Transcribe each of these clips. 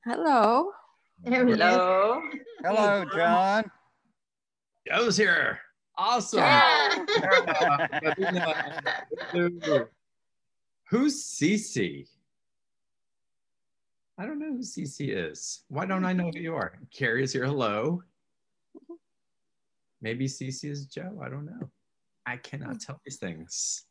Hello. There he is. Hello. Hello, John. Joe's here. Awesome. Yeah. Hello. Who's Cece? I don't know who Cece is. Why don't I know who you are? Carrie is here. Hello. Maybe Cece is Joe. I don't know. I cannot tell these things.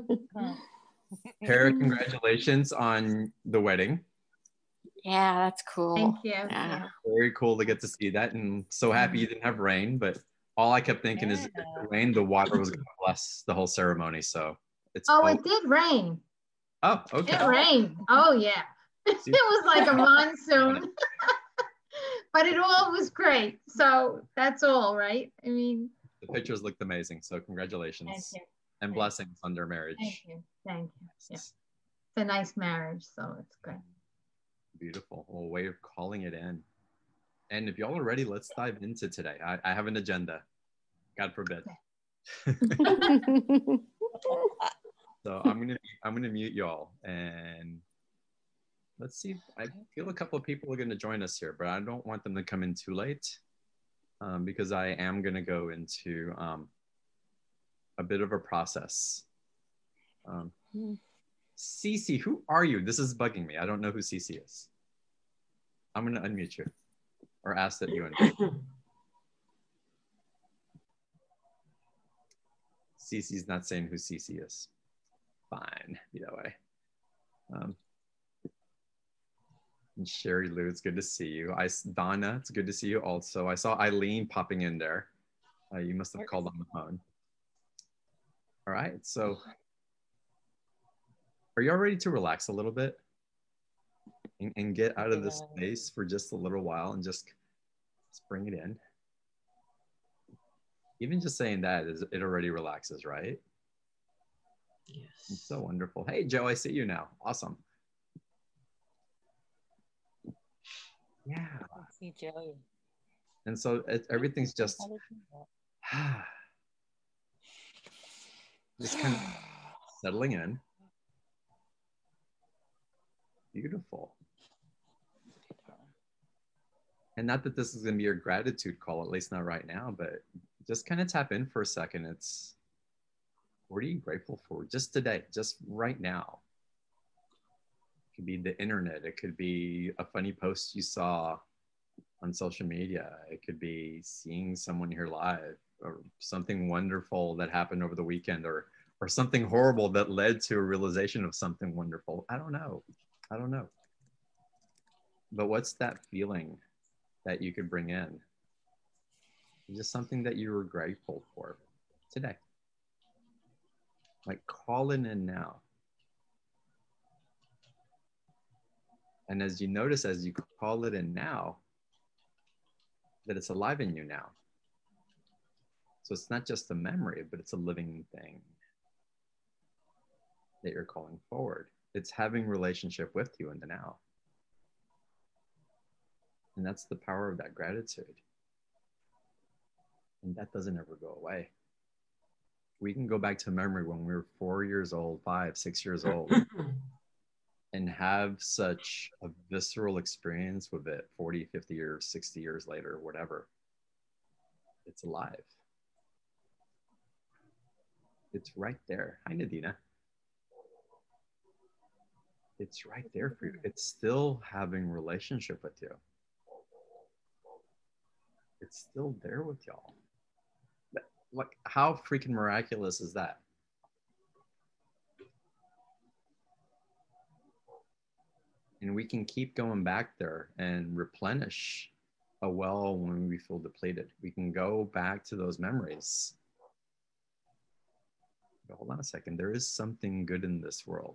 Tara, congratulations on the wedding. Yeah, that's cool. Thank you. Yeah. Very cool to get to see that, and so happy you didn't have rain. But all I kept thinking is, if it rained, the water was going to bless the whole ceremony. So it's It did rain. Oh, okay. It rained. Oh yeah. It was like a monsoon. But it all was great. So that's all, right? I mean, the pictures looked amazing. So congratulations. Thank you. And blessings on their marriage. Thank you. Thank you. Yeah. It's a nice marriage, so it's good. Beautiful. Well, way of calling it in. And if y'all are ready, let's dive into today. I have an agenda. God forbid. So I'm gonna mute y'all, and let's see. I feel a couple of people are gonna join us here, but I don't want them to come in too late, because I am gonna go into a bit of a process. Cece, who are you? This is bugging me. I don't know who Cece is. I'm gonna unmute you, or ask that you unmute. Cece's not saying who Cece is. Fine, be that way. And Sherry Lou, it's good to see you. Donna, it's good to see you also. I saw Eileen popping in there. You must have called on the phone. All right, so are y'all ready to relax a little bit and get out of this space for just a little while and just bring it in? Even just saying that, it already relaxes, right? Yes. It's so wonderful. Hey, Joe, I see you now. Awesome. Yeah. I see Joe. And so everything's just kind of settling in. Beautiful. And not that this is going to be your gratitude call, at least not right now, but just kind of tap in for a second. It's, what are you grateful for just today, just right now? It could be the internet. It could be a funny post you saw on social media. It could be seeing someone here live, or something wonderful that happened over the weekend, or something horrible that led to a realization of something wonderful. I don't know. But what's that feeling that you could bring in? Just something that you were grateful for today. Like, call it in now. And as you notice, as you call it in now, that it's alive in you now. So it's not just a memory, but it's a living thing that you're calling forward. It's having relationship with you in the now. And that's the power of that gratitude. And that doesn't ever go away. We can go back to memory when we were 4 years old, 5, 6 years old, and have such a visceral experience with it 40, 50 years, 60 years later, whatever. It's alive. It's right there. Hi, Nadina. It's right there for you. It's still having relationship with you. It's still there with y'all. Like, how freaking miraculous is that? And we can keep going back there and replenish a well when we feel depleted. We can go back to those memories. But hold on a second. There is something good in this world.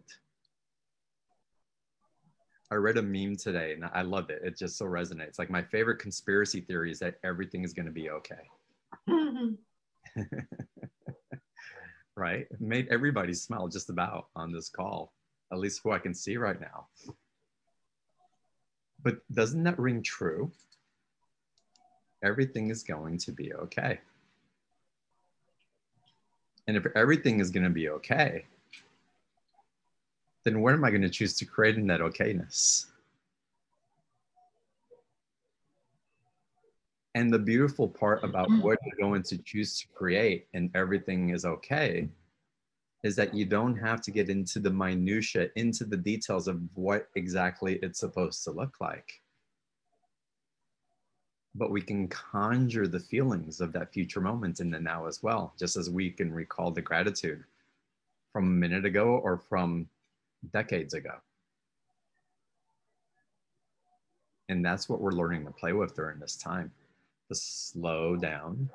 I read a meme today and I loved it. It just so resonates. Like, my favorite conspiracy theory is that everything is going to be okay. Right? It made everybody smile just about on this call, at least who I can see right now. But doesn't that ring true? Everything is going to be okay. And if everything is going to be okay, then what am I going to choose to create in that okayness? And the beautiful part about what you're going to choose to create and everything is okay is that you don't have to get into the minutia, into the details of what exactly it's supposed to look like. But we can conjure the feelings of that future moment in the now as well, just as we can recall the gratitude from a minute ago or from decades ago. And that's what we're learning to play with during this time, to slow down,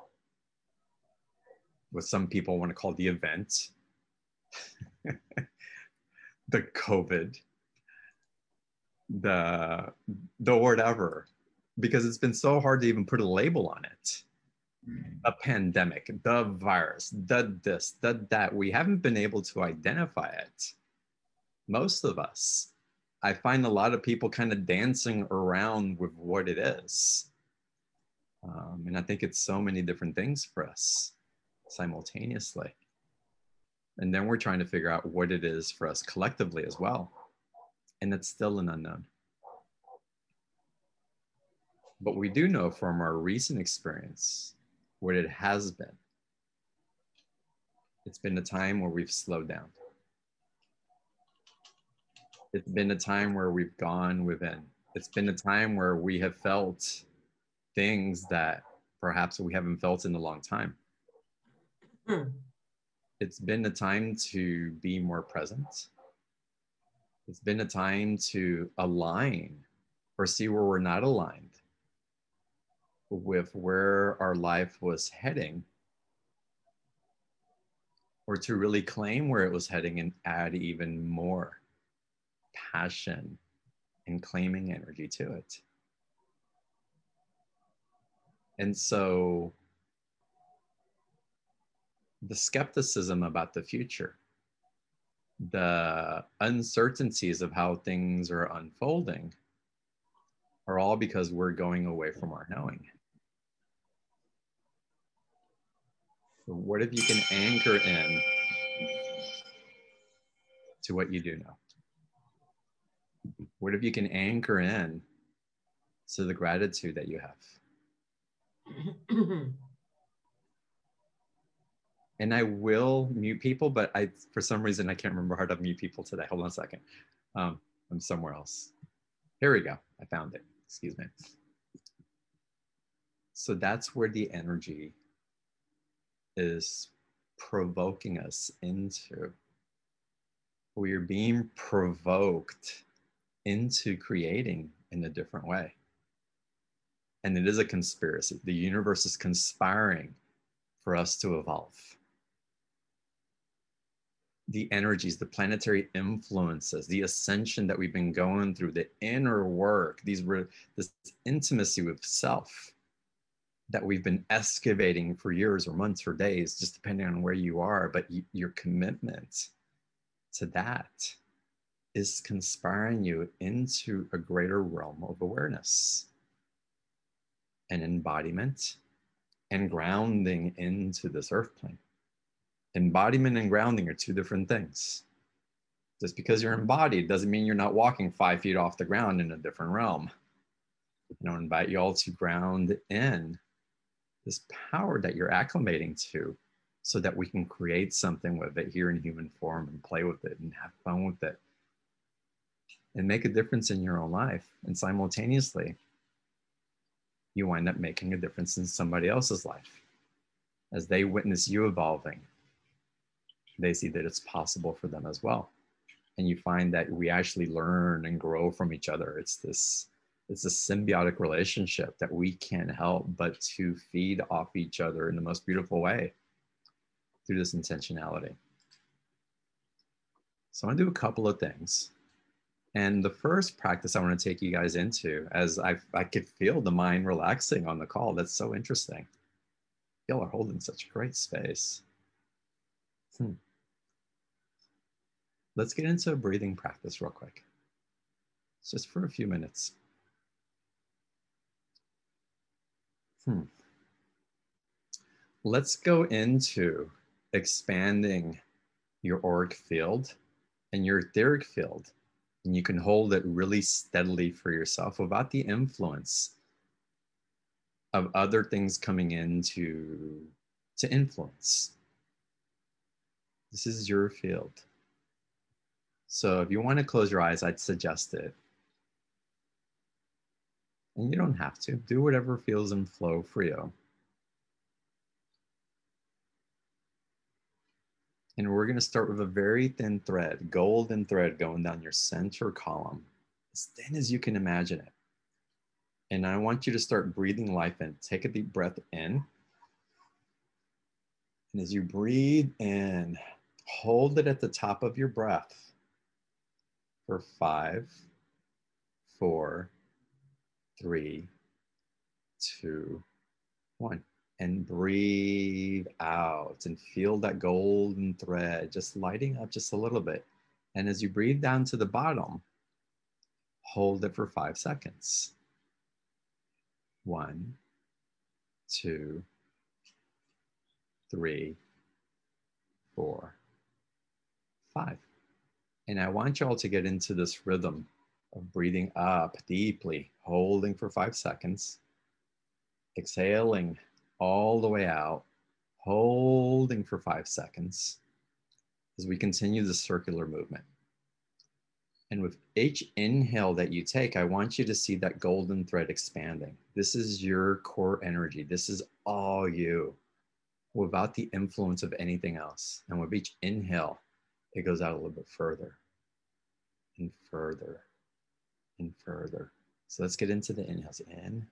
what some people want to call the event, the COVID, the whatever, because it's been so hard to even put a label on it. A pandemic, the virus, the this, the that. We haven't been able to identify it. Most of us. I find a lot of people kind of dancing around with what it is. And I think it's so many different things for us simultaneously. And then we're trying to figure out what it is for us collectively as well. And it's still an unknown. But we do know from our recent experience what it has been. It's been a time where we've slowed down. It's been a time where we've gone within. It's been a time where we have felt things that perhaps we haven't felt in a long time. It's been a time to be more present. It's been a time to align or see where we're not aligned with where our life was heading, or to really claim where it was heading and add even more passion and claiming energy to it. And so the skepticism about the future, the uncertainties of how things are unfolding are all because we're going away from our knowing. So what if you can anchor in to what you do know? What if you can anchor in to the gratitude that you have? And I will mute people, but for some reason, I can't remember how to mute people today. Hold on a second. I'm somewhere else. Here we go. I found it. Excuse me. So that's where the energy is provoking us into. We are being provoked into creating in a different way. And it is a conspiracy. The universe is conspiring for us to evolve. The energies, the planetary influences, the ascension that we've been going through, the inner work, this intimacy with self that we've been excavating for years or months or days, just depending on where you are, but your commitment to that is conspiring you into a greater realm of awareness and embodiment and grounding into this earth plane. Embodiment and grounding are two different things. Just because you're embodied doesn't mean you're not walking 5 feet off the ground in a different realm. I invite you all to ground in this power that you're acclimating to so that we can create something with it here in human form and play with it and have fun with it and make a difference in your own life. And simultaneously, you wind up making a difference in somebody else's life. As they witness you evolving, they see that it's possible for them as well. And you find that we actually learn and grow from each other. It's a symbiotic relationship that we can't help but to feed off each other in the most beautiful way through this intentionality. So I want to do a couple of things. And the first practice I want to take you guys into, as I could feel the mind relaxing on the call. That's so interesting. Y'all are holding such a great space. Let's get into a breathing practice real quick. It's just for a few minutes. Let's go into expanding your auric field and your etheric field. And you can hold it really steadily for yourself without the influence of other things coming in to influence. This is your field. So if you want to close your eyes, I'd suggest it. And you don't have to. Do whatever feels in flow for you. And we're going to start with a very thin thread, golden thread going down your center column, as thin as you can imagine it. And I want you to start breathing life in. Take a deep breath in. And as you breathe in, hold it at the top of your breath for 5, 4, 3, 2, 1. And breathe out and feel that golden thread just lighting up just a little bit. And as you breathe down to the bottom, hold it for 5 seconds. 1, 2, 3, 4, 5. And I want you all to get into this rhythm of breathing up deeply, holding for 5 seconds, exhaling all the way out, holding for 5 seconds as we continue the circular movement. And with each inhale that you take, I want you to see that golden thread expanding. This is your core energy. This is all you, without the influence of anything else. And with each inhale, it goes out a little bit further and further and further. So let's get into the inhales. In,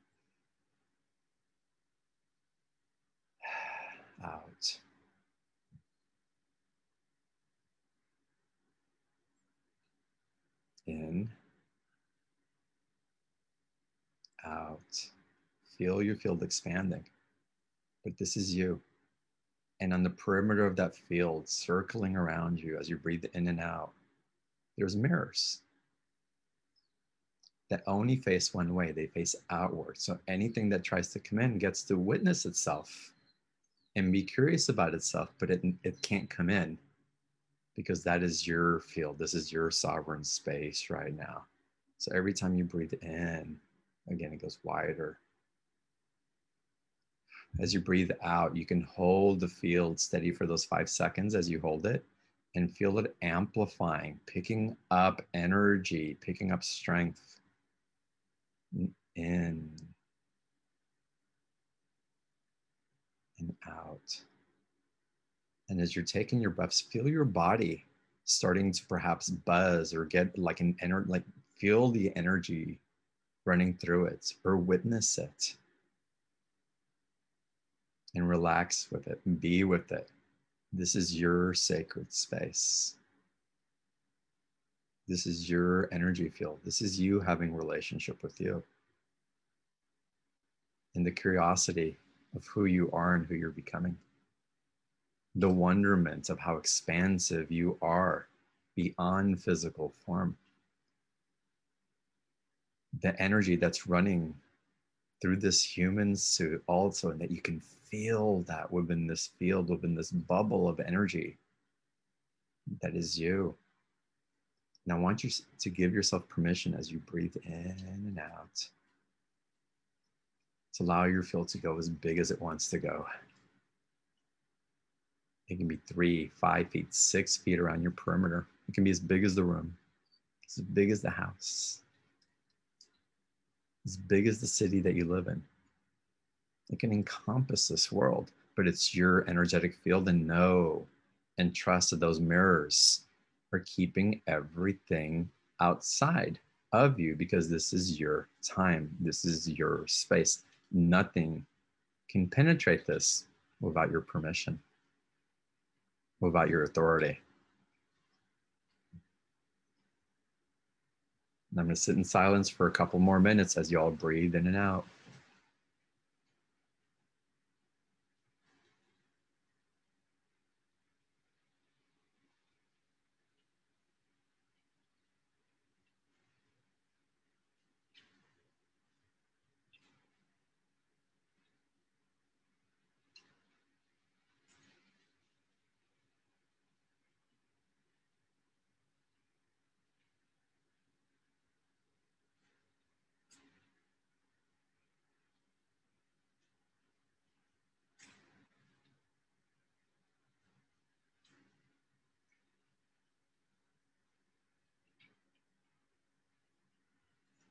out. In, out. Feel your field expanding. But this is you. And on the perimeter of that field, circling around you as you breathe in and out, there's mirrors that only face one way. They face outward. So anything that tries to come in gets to witness itself and be curious about itself, but it can't come in because that is your field. This is your sovereign space right now. So every time you breathe in, again, it goes wider. As you breathe out, you can hold the field steady for those 5 seconds as you hold it and feel it amplifying, picking up energy, picking up strength. In and out. And as you're taking your breaths, feel your body starting to perhaps buzz or get like feel the energy running through it or witness it. And relax with it and be with it. This is your sacred space. This is your energy field. This is you having a relationship with you. And the curiosity of who you are and who you're becoming. The wonderment of how expansive you are beyond physical form. The energy that's running through this human suit also, and that you can feel that within this field, within this bubble of energy that is you. Now I want you to give yourself permission as you breathe in and out to allow your field to go as big as it wants to go. It can be 3, 5 feet, 6 feet around your perimeter. It can be as big as the room, as big as the house, as big as the city that you live in. It can encompass this world, but it's your energetic field, and know and trust that those mirrors are keeping everything outside of you because this is your time. This is your space. Nothing can penetrate this without your permission, without your authority. And I'm going to sit in silence for a couple more minutes as you all breathe in and out.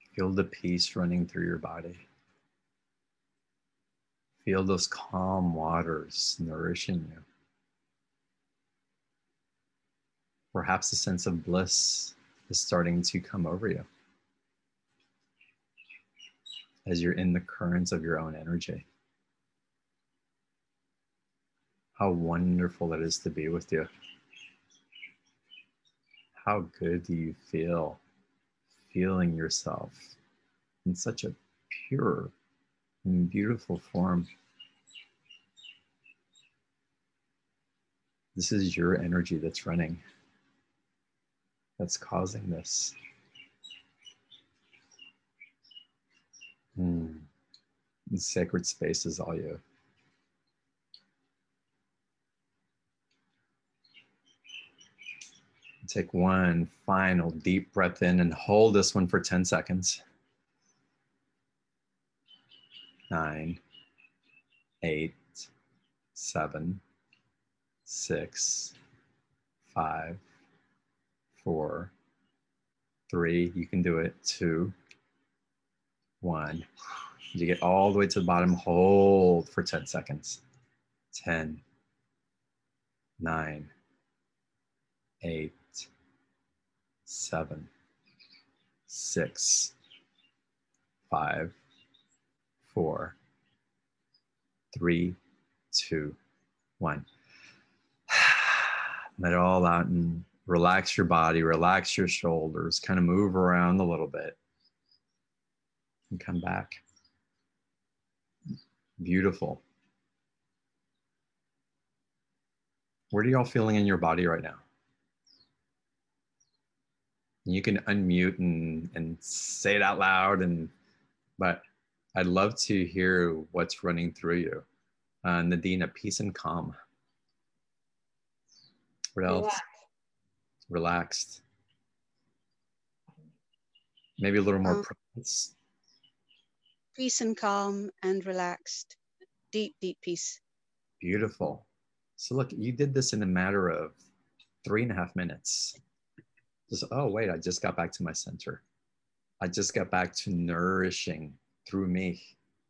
Feel the peace running through your body. Feel those calm waters nourishing you. Perhaps a sense of bliss is starting to come over you as you're in the currents of your own energy. How wonderful it is to be with you. How good do you feel feeling yourself in such a pure and beautiful form? This is your energy that's running, that's causing this. The sacred space is all you. Take one final deep breath in and hold this one for 10 seconds. 9, 8, 7, 6, 5, 4, 3. You can do it. 2, 1. You get all the way to the bottom. Hold for 10 seconds. 10, 9, 8, 7, 6, 5, 4, 3, 2, 1. Let it all out and relax your body, relax your shoulders, kind of move around a little bit and come back. Beautiful. What are y'all feeling in your body right now? You can unmute and say it out loud, but I'd love to hear what's running through you. Nadine, peace and calm. What else? Relaxed. Maybe a little more presence. Peace and calm and relaxed. Deep, deep peace. Beautiful. So look, you did this in a matter of 3.5 minutes. Just, oh, wait, I just got back to my center. I just got back to nourishing through me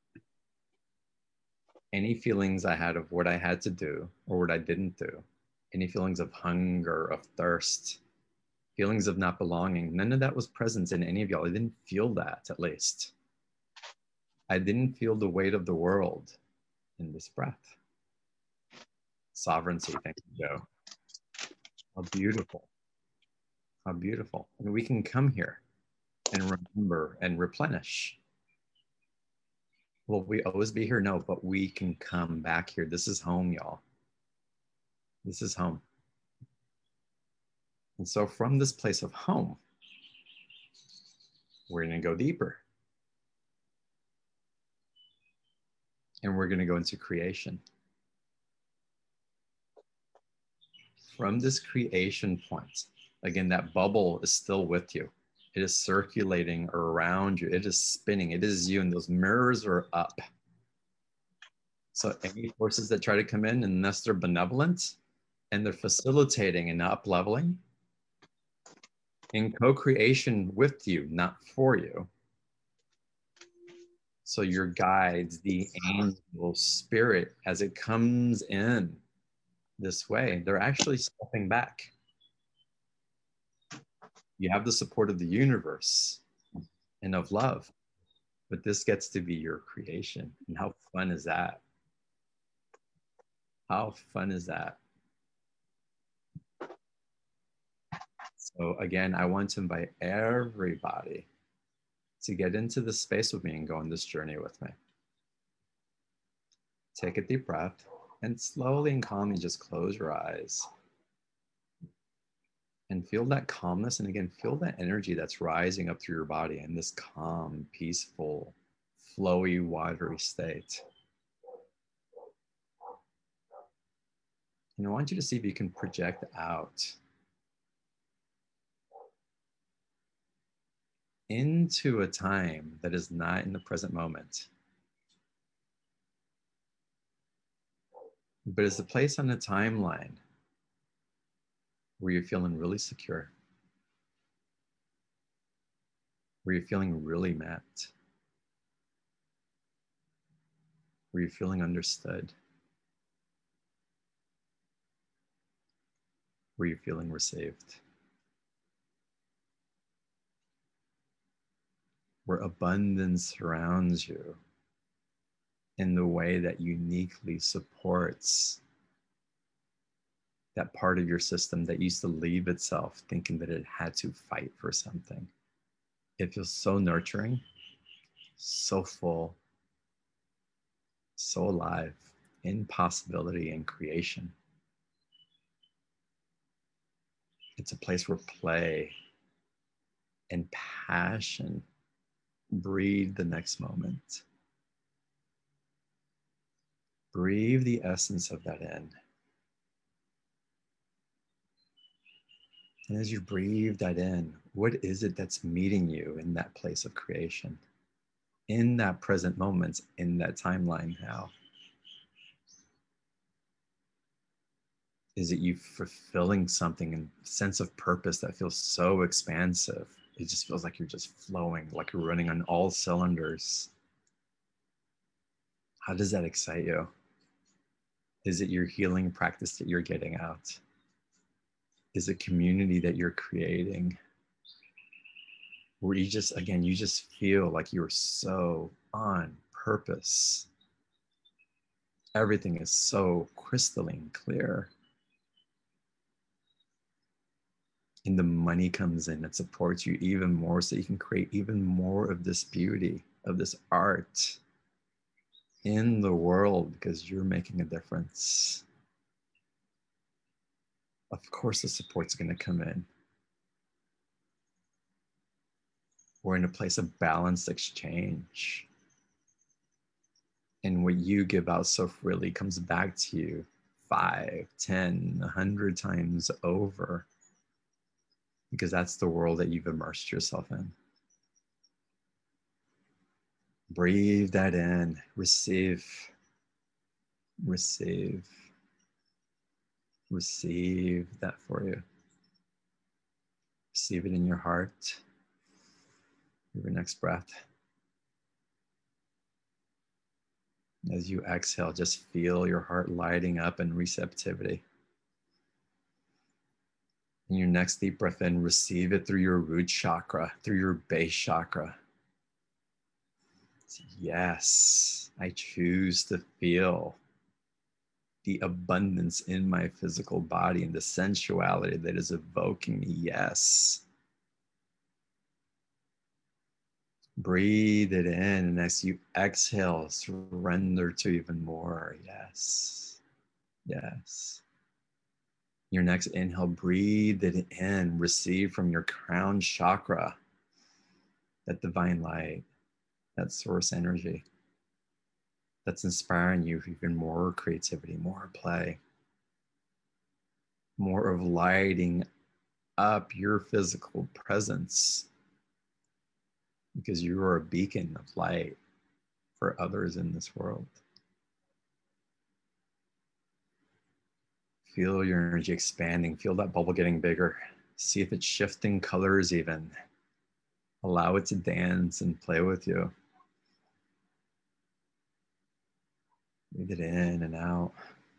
any feelings I had of what I had to do or what I didn't do, any feelings of hunger, of thirst, feelings of not belonging. None of that was present in any of y'all. I didn't feel that, at least. I didn't feel the weight of the world in this breath. Sovereignty, thank you, Joe. How beautiful. How beautiful. And we can come here and remember and replenish. Will we always be here? No, but we can come back here. This is home, y'all. This is home. And so from this place of home, we're going to go deeper. And we're going to go into creation. From this creation point, again, that bubble is still with you. It is circulating around you. It is spinning. It is you, and those mirrors are up. So any forces that try to come in, unless they're benevolent and they're facilitating and up-leveling, in co-creation with you, not for you. So your guides, the angel spirit, as it comes in this way, they're actually stepping back. You have the support of the universe and of love, but this gets to be your creation. And how fun is that? How fun is that? So again, I want to invite everybody to get into this space with me and go on this journey with me. Take a deep breath and slowly and calmly just close your eyes. And feel that calmness. And again, feel that energy that's rising up through your body in this calm, peaceful, flowy, watery state. And I want you to see if you can project out into a time that is not in the present moment, but is a place on the timeline where you're feeling really secure, Were you feeling really met? Were you feeling understood? Were you feeling received? Where abundance surrounds you in the way that uniquely supports that part of your system that used to leave itself thinking that it had to fight for something. It feels so nurturing, so full, so alive in possibility and creation. It's a place where play and passion breathe the next moment. Breathe the essence of that in. And as you breathe that in, what is it that's meeting you in that place of creation? In that present moment, in that timeline now? Is it you fulfilling something and sense of purpose that feels so expansive? It just feels like you're just flowing, like you're running on all cylinders. How does that excite you? Is it your healing practice that you're getting out? Is it community that you're creating? Where you just, again, you just feel like you're so on purpose. Everything is so crystalline clear. And the money comes in that supports you even more so you can create even more of this beauty, of this art in the world because you're making a difference. Of course the support's going to come in. We're in a place of balanced exchange. And what you give out so freely comes back to you 5, 10, 100 times over. Because that's the world that you've immersed yourself in. Breathe that in. Receive. Receive. Receive that for you. Receive it in your heart. Your next breath. As you exhale, just feel your heart lighting up in receptivity. In your next deep breath in, receive it through your root chakra, through your base chakra. Yes, I choose to feel the abundance in my physical body and the sensuality that is evoking me. Yes. Breathe it in, and as you exhale, surrender to even more. Yes. Yes. Your next inhale, breathe it in, receive from your crown chakra that divine light, that source energy that's inspiring you for even more creativity, more play, more of lighting up your physical presence because you are a beacon of light for others in this world. Feel your energy expanding. Feel that bubble getting bigger. See if it's shifting colors even. Allow it to dance and play with you. Breathe it in and out.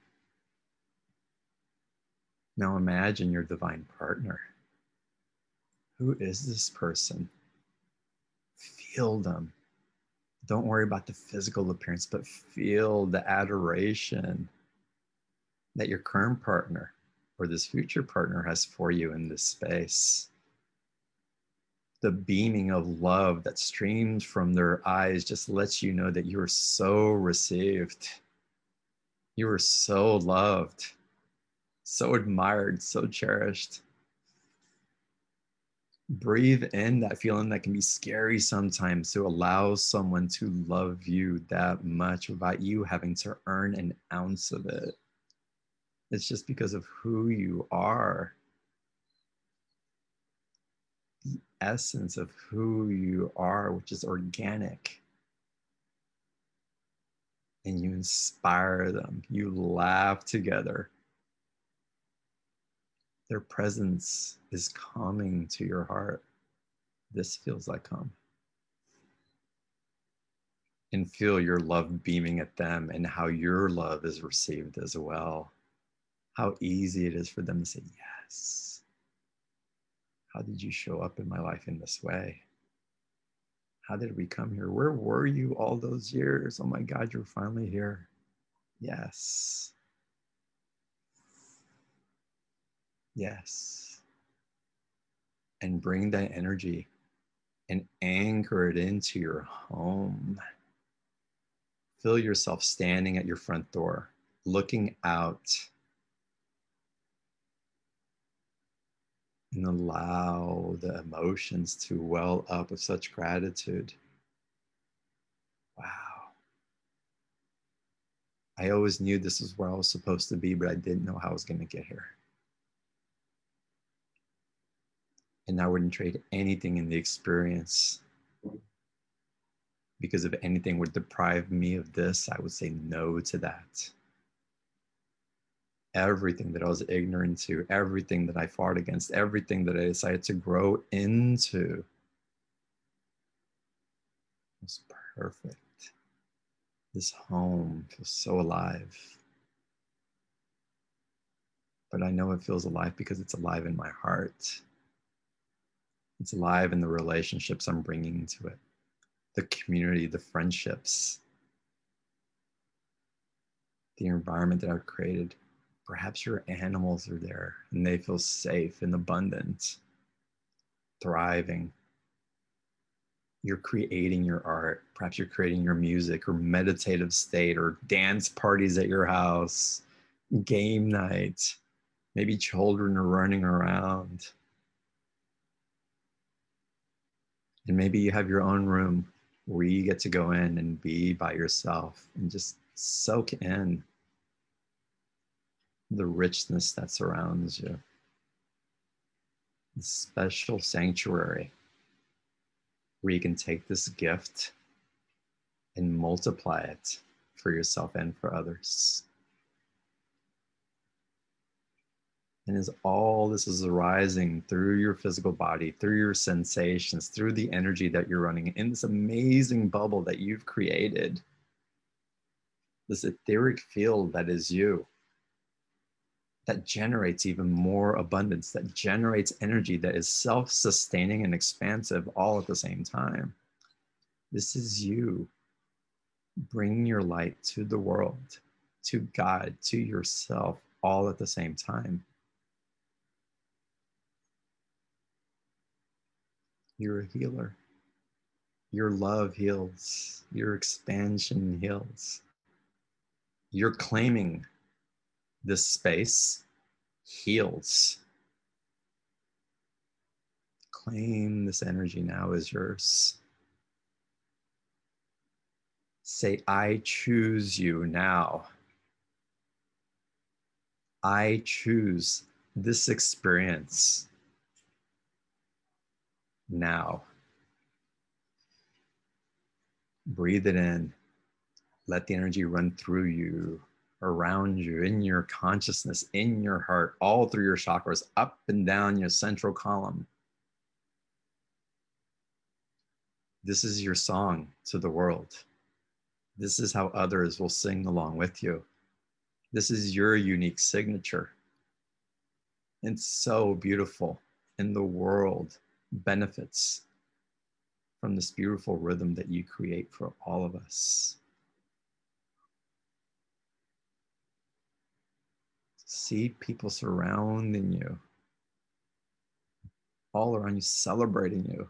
Now imagine your divine partner. Who is this person? Feel them. Don't worry about the physical appearance, but feel the adoration that your current partner or this future partner has for you in this space. The beaming of love that streams from their eyes just lets you know that you are so received. You are so loved, so admired, so cherished. Breathe in that feeling that can be scary sometimes, to allow someone to love you that much without you having to earn an ounce of it. It's just because of who you are. The essence of who you are, which is organic. And you inspire them. You laugh together. Their presence is calming to your heart. This feels like calm. and feel your love beaming at them and how your love is received as well. How easy it is for them to say, yes. How did you show up in my life in this way? How did we come here? Where were you all those years? Oh my God, you're finally here. Yes. Yes. And bring that energy and anchor it into your home. Feel yourself standing at your front door, looking out, and allow the emotions to well up with such gratitude. Wow. I always knew this is where I was supposed to be, but I didn't know how I was going to get here. And I wouldn't trade anything in the experience, because if anything would deprive me of this, I would say no to that. Everything that I was ignorant to, everything that I fought against, everything that I decided to grow into was perfect. This home feels so alive. But I know it feels alive because it's alive in my heart. It's alive in the relationships I'm bringing to it, the community, the friendships, the environment that I've created. Perhaps your animals are there and they feel safe and abundant, thriving. You're creating your art. Perhaps you're creating your music or meditative state or dance parties at your house, game night. Maybe children are running around. And maybe you have your own room where you get to go in and be by yourself and just soak in the richness that surrounds you. This special sanctuary where you can take this gift and multiply it for yourself and for others. And as all this is arising through your physical body, through your sensations, through the energy that you're running in this amazing bubble that you've created, this etheric field that is you, that generates even more abundance, that generates energy that is self-sustaining and expansive all at the same time. This is you bringing your light to the world, to God, to yourself, all at the same time. You're a healer. Your love heals. Your expansion heals. You're claiming this space heals. Claim this energy now as yours. Say, I choose you now. I choose this experience now. Breathe it in. Let the energy run through you, around you, in your consciousness, in your heart, all through your chakras, up and down your central column. This is your song to the world. This is how others will sing along with you. This is your unique signature. It's so beautiful, and the world benefits from this beautiful rhythm that you create for all of us. See people surrounding you, all around you, celebrating you,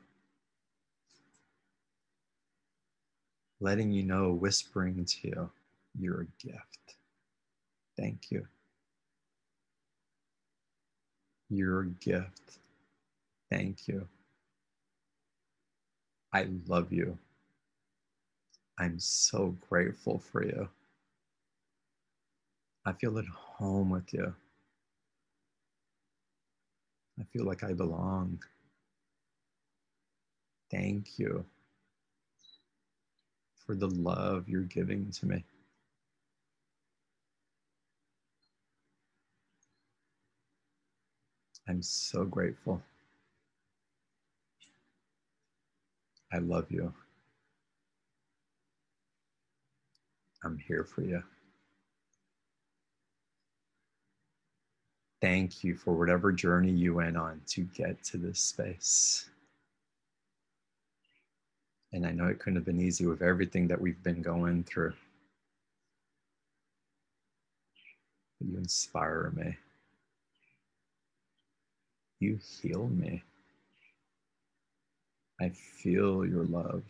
letting you know, whispering to you, you're a gift. Thank you. You're a gift. Thank you. I love you. I'm so grateful for you. I feel at home with you. I feel like I belong. Thank you for the love you're giving to me. I'm so grateful. I love you. I'm here for you. Thank you for whatever journey you went on to get to this space. And I know it couldn't have been easy with everything that we've been going through. But you inspire me. You heal me. I feel your love.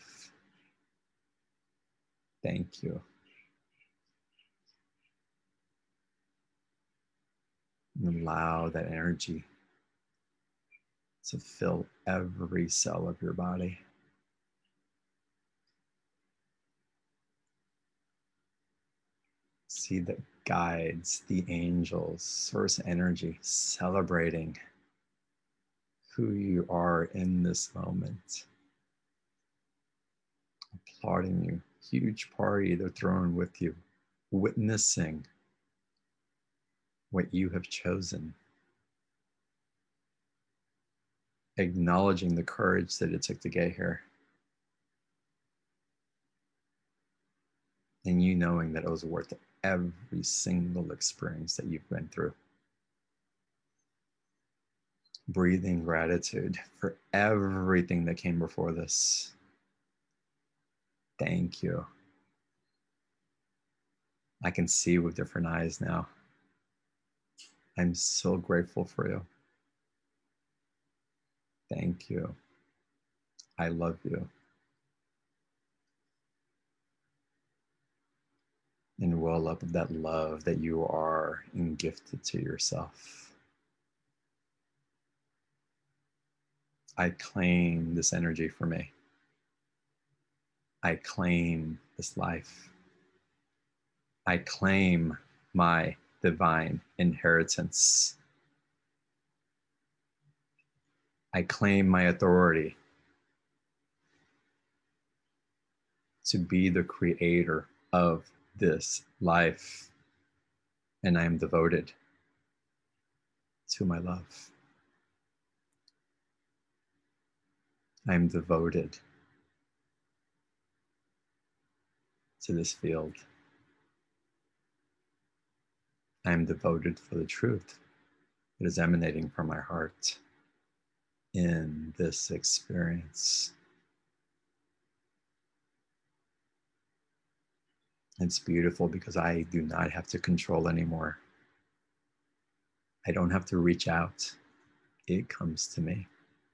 Thank you. And allow that energy to fill every cell of your body. See the guides, the angels, source energy celebrating who you are in this moment. Applauding you. Huge party they're throwing with you. Witnessing what you have chosen. Acknowledging the courage that it took to get here. And you knowing that it was worth every single experience that you've been through. Breathing gratitude for everything that came before this. Thank you. I can see with different eyes now. I'm so grateful for you. Thank you. I love you. And well up of that love that you are and gifted to yourself. I claim this energy for me. I claim this life. I claim my divine inheritance. I claim my authority to be the creator of this life. And I am devoted to my love. I am devoted to this field. I am devoted for the truth that is emanating from my heart in this experience. It's beautiful because I do not have to control anymore. I don't have to reach out. It comes to me.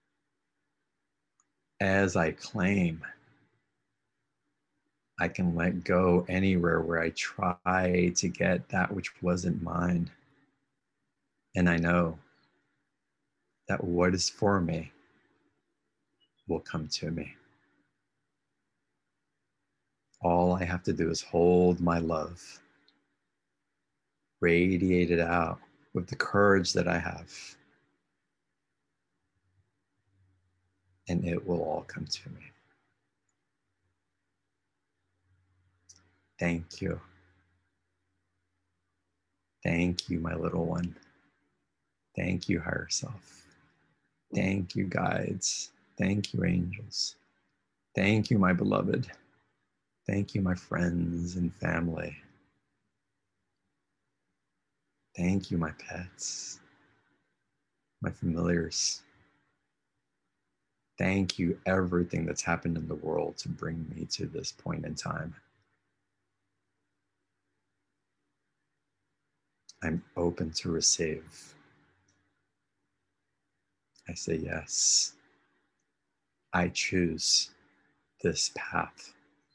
As I claim, I can let go anywhere where I try to get that which wasn't mine. And I know that what is for me will come to me. All I have to do is hold my love, radiate it out with the courage that I have, and it will all come to me. Thank you. Thank you, my little one. Thank you, higher self. Thank you, guides. Thank you, angels. Thank you, my beloved. Thank you, my friends and family. Thank you, my pets, my familiars. Thank you, everything that's happened in the world to bring me to this point in time. I'm open to receive. I say yes. I choose this path.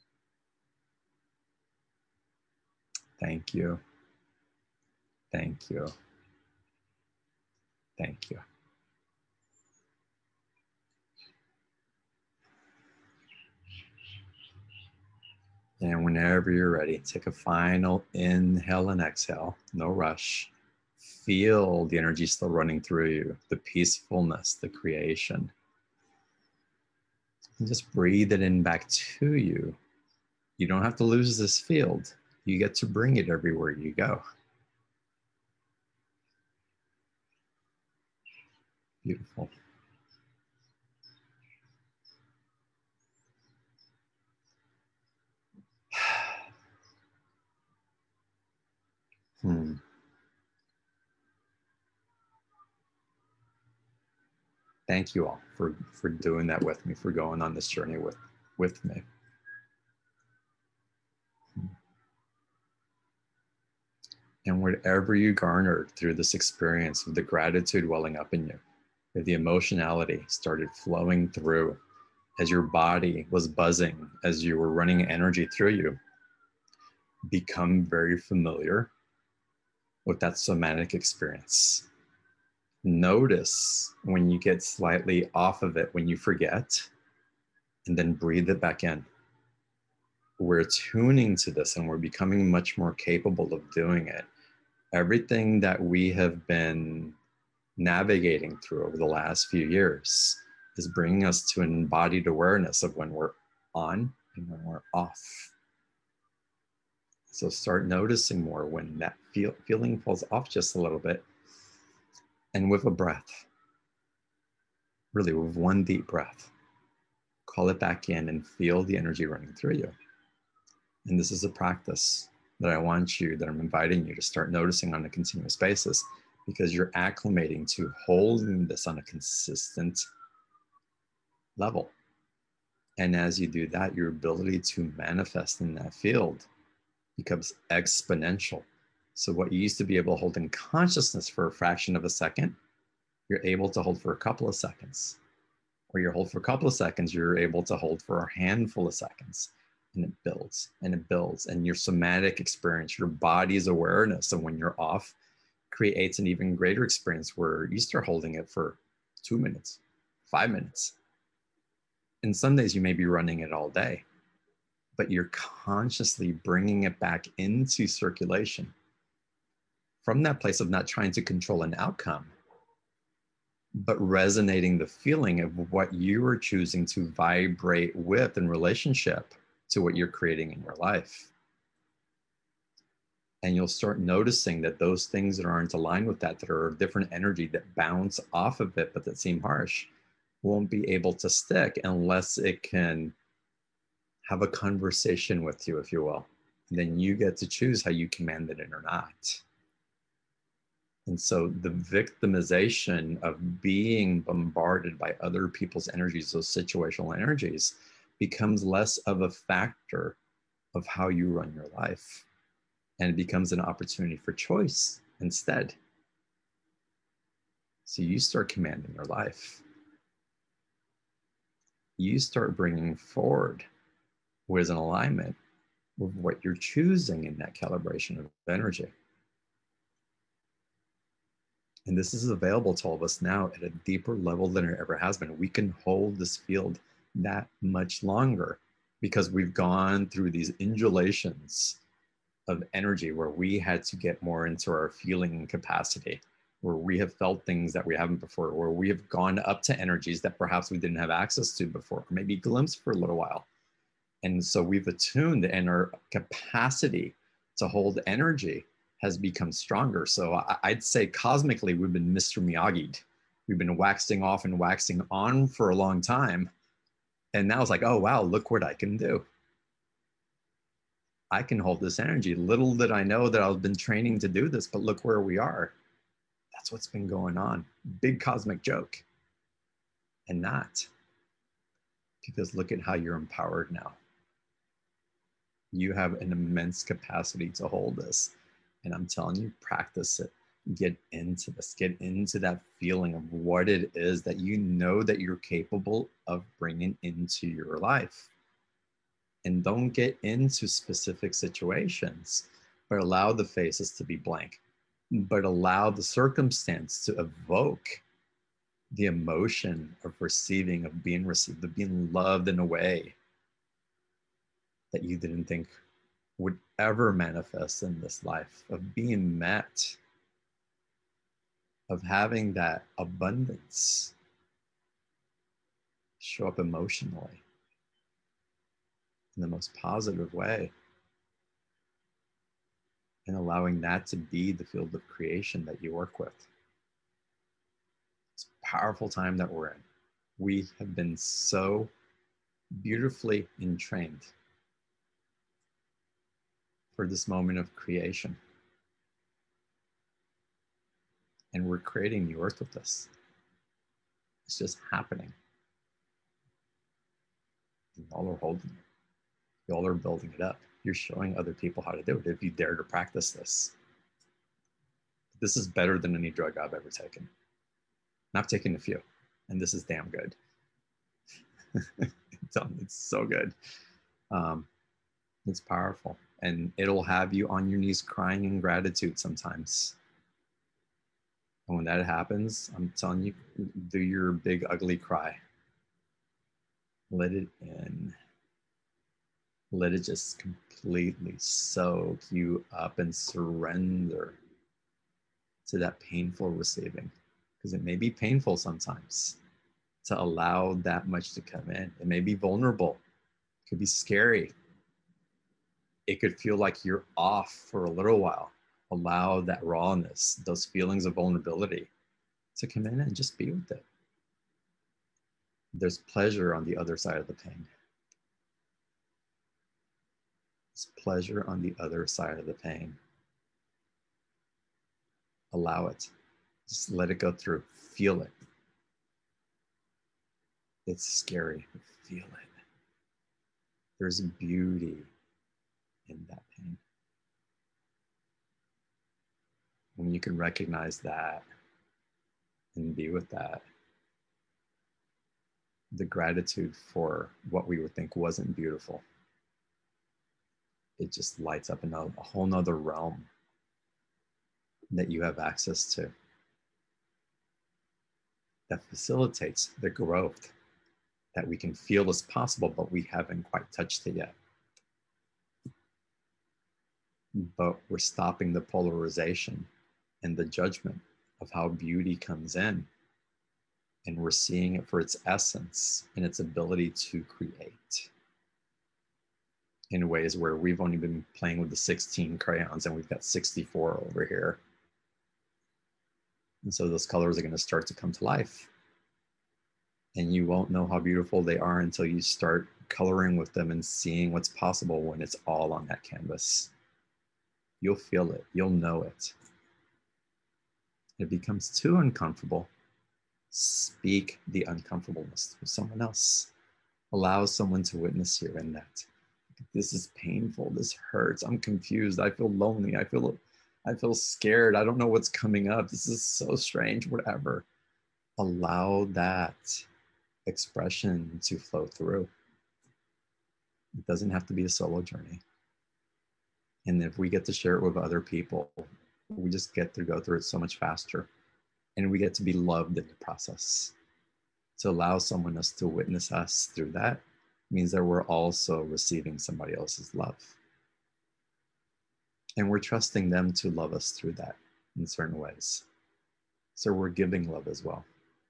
Thank you. Thank you. Thank you. And whenever you're ready, take a final inhale and exhale. No rush. Feel the energy still running through you, the peacefulness, the creation. And just breathe it in back to you. You don't have to lose this field. You get to bring it everywhere you go. Beautiful. Hmm. Thank you all for doing that with me, for going on this journey with me. And whatever you garnered through this experience of the gratitude welling up in you, if the emotionality started flowing through as your body was buzzing, as you were running energy through you, become very familiar with that somatic experience. Notice when you get slightly off of it, when you forget, and then breathe it back in. We're tuning to this and we're becoming much more capable of doing it. Everything that we have been navigating through over the last few years is bringing us to an embodied awareness of when we're on and when we're off. So start noticing more when that feeling falls off just a little bit. And with a breath, really with one deep breath, call it back in and feel the energy running through you. And this is a practice that I'm inviting you to start noticing on a continuous basis, because you're acclimating to holding this on a consistent level. And as you do that, your ability to manifest in that field becomes exponential. So what you used to be able to hold in consciousness for a fraction of a second, you're able to hold for a couple of seconds. Or you hold for a couple of seconds, you're able to hold for a handful of seconds. And it builds and it builds. And your somatic experience, your body's awareness of when you're off, creates an even greater experience where you start holding it for 2 minutes, 5 minutes. And some days you may be running it all day, but you're consciously bringing it back into circulation from that place of not trying to control an outcome, but resonating the feeling of what you are choosing to vibrate with in relationship to what you're creating in your life. And you'll start noticing that those things that aren't aligned with that are a different energy that bounce off of it, but that seem harsh, won't be able to stick unless it can have a conversation with you, if you will. And then you get to choose how you command it in or not. And so the victimization of being bombarded by other people's energies, those situational energies, becomes less of a factor of how you run your life. And it becomes an opportunity for choice instead. So you start commanding your life. You start bringing forward what is in alignment with what you're choosing in that calibration of energy. And this is available to all of us now at a deeper level than it ever has been. We can hold this field that much longer because we've gone through these undulations of energy where we had to get more into our feeling capacity, where we have felt things that we haven't before, where we have gone up to energies that perhaps we didn't have access to before, or maybe glimpsed for a little while. And so we've attuned, and our capacity to hold energy has become stronger. So I'd say cosmically, we've been Mr. Miyagi'd. We've been waxing off and waxing on for a long time. And now it's like, oh, wow, look what I can do. I can hold this energy. Little did I know that I've been training to do this, but look where we are. That's what's been going on. Big cosmic joke. And not. Because look at how you're empowered now. You have an immense capacity to hold this. And I'm telling you, practice it. Get into this. Get into that feeling of what it is that you know that you're capable of bringing into your life. And don't get into specific situations, but allow the faces to be blank. But allow the circumstance to evoke the emotion of receiving, of being received, of being loved in a way that you didn't think would ever manifest in this life, of being met, of having that abundance show up emotionally in the most positive way, and allowing that to be the field of creation that you work with. It's a powerful time that we're in. We have been so beautifully entrained for this moment of creation. And we're creating the earth with this. It's just happening. Y'all are holding it. Y'all are building it up. You're showing other people how to do it if you dare to practice this. This is better than any drug I've ever taken. And I've taken a few, and this is damn good. It's so good. It's powerful, and it'll have you on your knees crying in gratitude sometimes. And when that happens, I'm telling you, do your big ugly cry. Let it in. Let it just completely soak you up and surrender to that painful receiving. Because it may be painful sometimes to allow that much to come in. It may be vulnerable. It could be scary. It could feel like you're off for a little while. Allow that rawness, those feelings of vulnerability to come in and just be with it. There's pleasure on the other side of the pain. There's pleasure on the other side of the pain. Allow it. Just let it go through. Feel it. It's scary, but feel it. There's beauty in that pain. When you can recognize that and be with that, the gratitude for what we would think wasn't beautiful, it just lights up in a whole nother realm that you have access to that facilitates the growth that we can feel is possible, but we haven't quite touched it yet. But we're stopping the polarization and the judgment of how beauty comes in. And we're seeing it for its essence and its ability to create in ways where we've only been playing with the 16 crayons and we've got 64 over here. And so those colors are going to start to come to life. And you won't know how beautiful they are until you start coloring with them and seeing what's possible when it's all on that canvas. You'll feel it. You'll know it. If it becomes too uncomfortable, speak the uncomfortableness to someone else. Allow someone to witness you in that. This is painful. This hurts. I'm confused. I feel lonely. I feel scared. I don't know what's coming up. This is so strange, whatever. Allow that expression to flow through. It doesn't have to be a solo journey. And if we get to share it with other people, we just get to go through it so much faster. And we get to be loved in the process. To allow someone else to witness us through that means that we're also receiving somebody else's love. And we're trusting them to love us through that in certain ways. So we're giving love as well.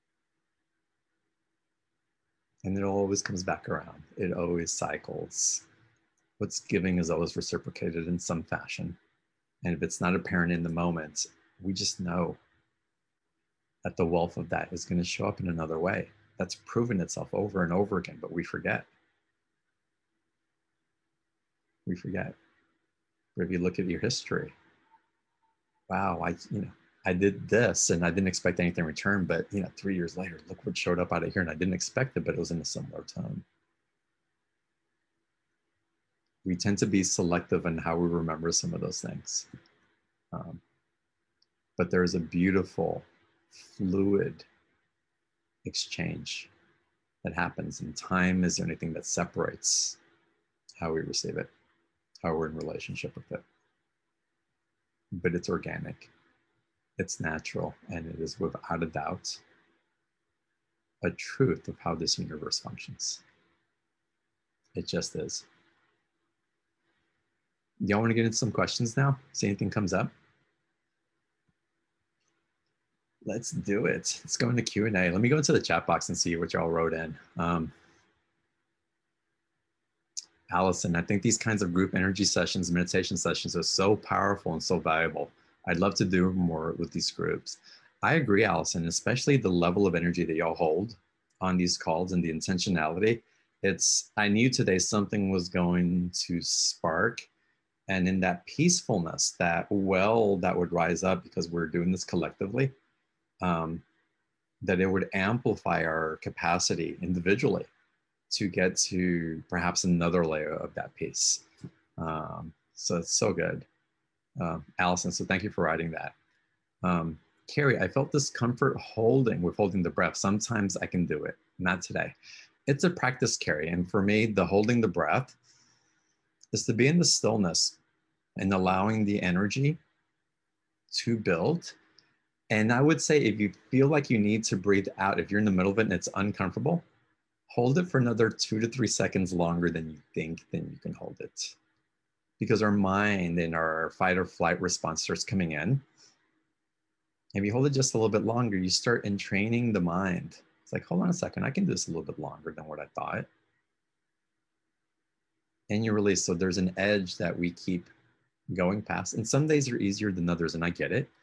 And it always comes back around. It always cycles. What's giving is always reciprocated in some fashion. And if it's not apparent in the moment, we just know that the wealth of that is going to show up in another way. That's proven itself over and over again, but we forget. We forget. But if you look at your history, wow, I did this and I didn't expect anything in return, but 3 years later, look what showed up out of here, and I didn't expect it, but it was in a similar tone. We tend to be selective in how we remember some of those things. But there's a beautiful, fluid exchange that happens, and time is the only thing that separates how we receive it, how we're in relationship with it. But it's organic, it's natural, and it is without a doubt a truth of how this universe functions. It just is. Y'all want to get into some questions now? See anything comes up? Let's do it. Let's go into Q&A. Let me go into the chat box and see what y'all wrote in. Allison, I think these kinds of group energy sessions, meditation sessions are so powerful and so valuable. I'd love to do more with these groups. I agree, Allison, especially the level of energy that y'all hold on these calls and the intentionality. I knew today something was going to spark, and in that peacefulness, that well that would rise up because we're doing this collectively, that it would amplify our capacity individually to get to perhaps another layer of that piece. So it's so good. Allison, so thank you for writing that. Carrie, I felt discomfort holding the breath. Sometimes I can do it, not today. It's a practice, Carrie. And for me, the holding the breath is to be in the stillness and allowing the energy to build. And I would say if you feel like you need to breathe out, if you're in the middle of it and it's uncomfortable, hold it for another 2 to 3 seconds longer than you think, then you can hold it. Because our mind and our fight or flight response starts coming in. If you hold it just a little bit longer, you start entraining the mind. It's like, hold on a second, I can do this a little bit longer than what I thought. And you release. So there's an edge that we keep going past. And some days are easier than others, and I get it.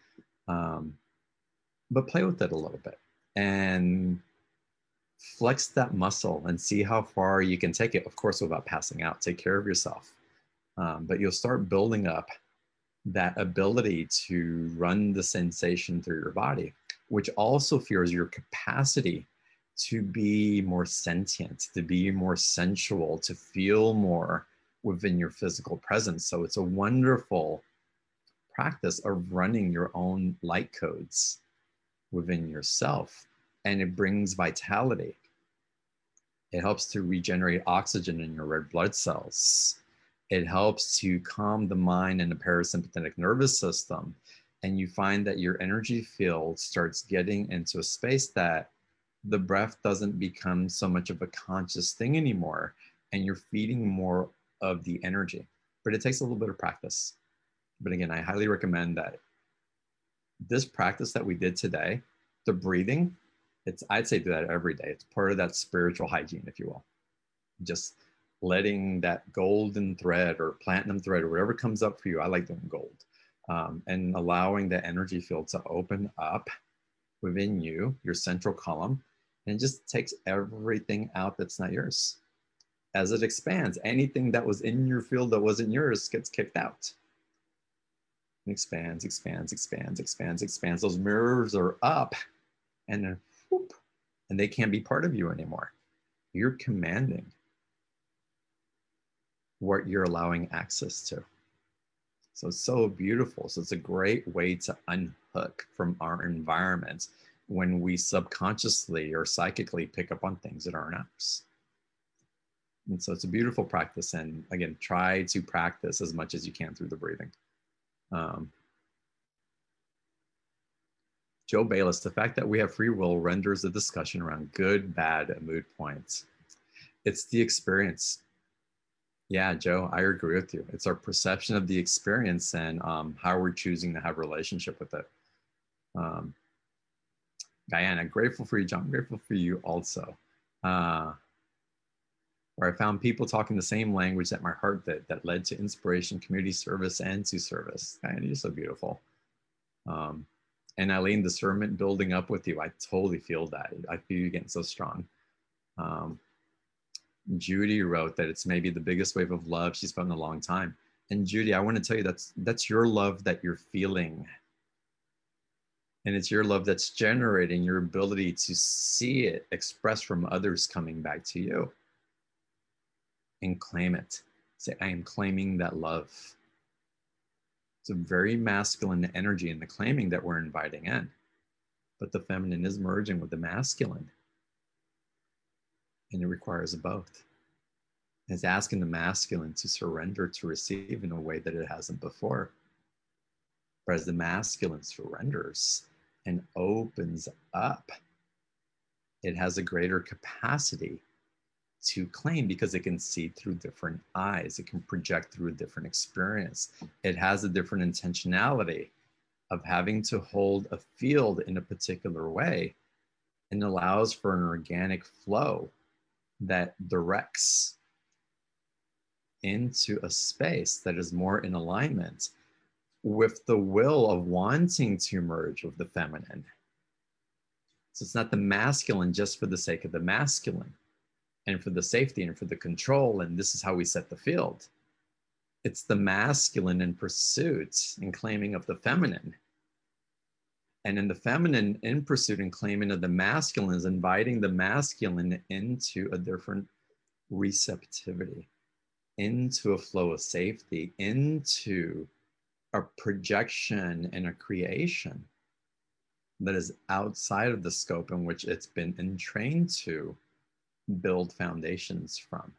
But play with it a little bit and flex that muscle and see how far you can take it. Of course, without passing out. Take care of yourself. But you'll start building up that ability to run the sensation through your body, which also fuels your capacity to be more sentient, to be more sensual, to feel more within your physical presence. So it's a wonderful practice of running your own light codes within yourself, and it brings vitality. It helps to regenerate oxygen in your red blood cells. It helps to calm the mind and the parasympathetic nervous system. And you find that your energy field starts getting into a space that the breath doesn't become so much of a conscious thing anymore. And you're feeding more of the energy. But it takes a little bit of practice. But again, I highly recommend that this practice that we did today, the breathing, I'd say do that every day. It's part of that spiritual hygiene, if you will. Just letting that golden thread or platinum thread or whatever comes up for you. I like doing gold. And allowing the energy field to open up within you, your central column, and it just takes everything out that's not yours. As it expands, anything that was in your field that wasn't yours gets kicked out. It expands, expands, expands, expands, expands. Those mirrors are up and then whoop, and they can't be part of you anymore. You're commanding what you're allowing access to. So it's so beautiful. So it's a great way to unhook from our environment when we subconsciously or psychically pick up on things that aren't ours. And so it's a beautiful practice. And again, try to practice as much as you can through the breathing. Joe Bayless, the fact that we have free will renders the discussion around good, bad, and mood points. It's the experience. Yeah, Joe, I agree with you. It's our perception of the experience and how we're choosing to have a relationship with it. Diana, grateful for you, John. Grateful for you also. Where I found people talking the same language that my heart did, that led to inspiration, community service, and to service. Diana, you're so beautiful. And Eileen, discernment building up with you. I totally feel that. I feel you getting so strong. Judy wrote that it's maybe the biggest wave of love she's felt in a long time. And Judy, I want to tell you that's your love that you're feeling. And it's your love that's generating your ability to see it expressed from others coming back to you. And claim it. Say, I am claiming that love. It's a very masculine energy in the claiming that we're inviting in. But the feminine is merging with the masculine. And it requires both. It's asking the masculine to surrender to receive in a way that it hasn't before. But as the masculine surrenders and opens up, it has a greater capacity to claim because it can see through different eyes. It can project through a different experience. It has a different intentionality of having to hold a field in a particular way, and allows for an organic flow that directs into a space that is more in alignment with the will of wanting to merge with the feminine. So it's not the masculine just for the sake of the masculine and for the safety and for the control, and this is how we set the field. It's the masculine in pursuit and claiming of the feminine And in the feminine, in pursuit and claiming of the masculine, is inviting the masculine into a different receptivity, into a flow of safety, into a projection and a creation that is outside of the scope in which it's been entrained to build foundations from.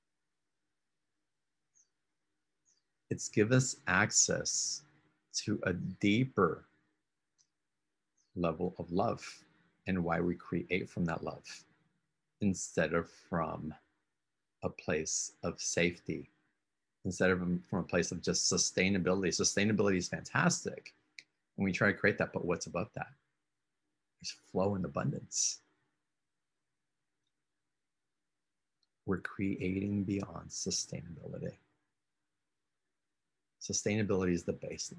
It's give us access to a deeper level of love and why we create from that love instead of from a place of safety, instead of from a place of just sustainability. Sustainability is fantastic, and we try to create that, but what's above that? There's flow and abundance. We're creating beyond sustainability. Sustainability is the baseline.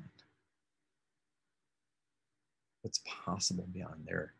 What's possible beyond there?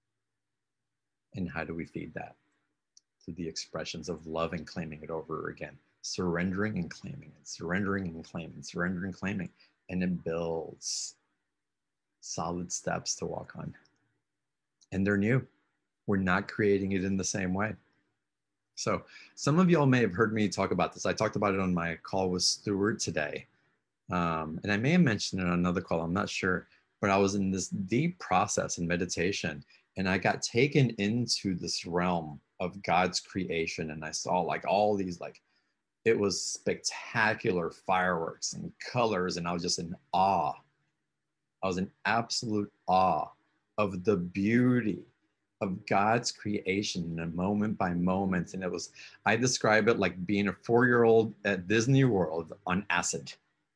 And how do we feed that? Through the expressions of love and claiming it over again, surrendering and claiming it, surrendering and claiming, surrendering and claiming, and it builds solid steps to walk on. And they're new. We're not creating it in the same way. So some of y'all may have heard me talk about this. I talked about it on my call with Stuart today. And I may have mentioned it on another call, I'm not sure, but I was in this deep process in meditation, and I got taken into this realm of God's creation. And I saw like all these, like, it was spectacular fireworks and colors. And I was just in awe. I was in absolute awe of the beauty of God's creation in a moment by moment. And it was, I describe it like being a 4-year-old at Disney World on acid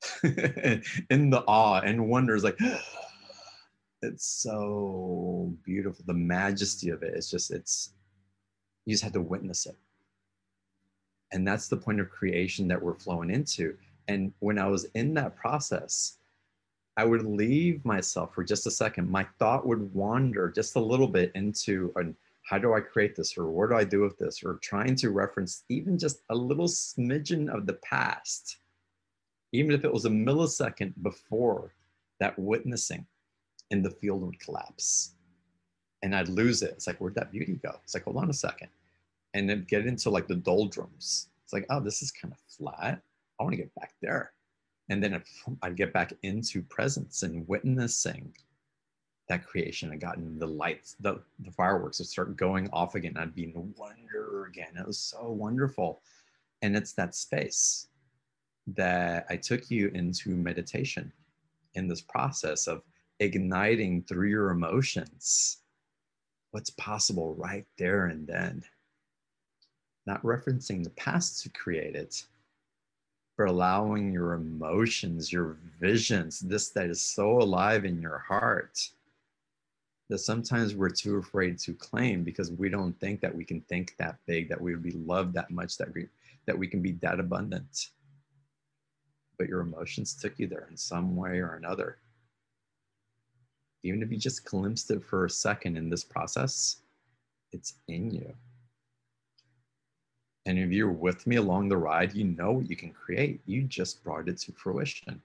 in the awe and wonders, like, it's so beautiful. The majesty of it. It's just, you just have to witness it. And that's the point of creation that we're flowing into. And when I was in that process, I would leave myself for just a second. My thought would wander just a little bit into, how do I create this? Or what do I do with this? Or trying to reference even just a little smidgen of the past, even if it was a millisecond before that witnessing, and the field would collapse. And I'd lose it. It's like, where'd that beauty go? It's like, hold on a second. And then get into like the doldrums. It's like, oh, this is kind of flat. I want to get back there. And then I'd get back into presence and witnessing that creation. I got in the lights, the fireworks would start going off again. I'd be in wonder again. It was so wonderful. And it's that space that I took you into meditation in this process of igniting through your emotions what's possible right there and then. Not referencing the past to create it, but allowing your emotions, your visions, this that is so alive in your heart, that sometimes we're too afraid to claim because we don't think that we can think that big, that we would be loved that much, that we can be that abundant. But your emotions took you there in some way or another. Even if you just glimpsed it for a second in this process, it's in you. And if you're with me along the ride, you know what you can create. You just brought it to fruition.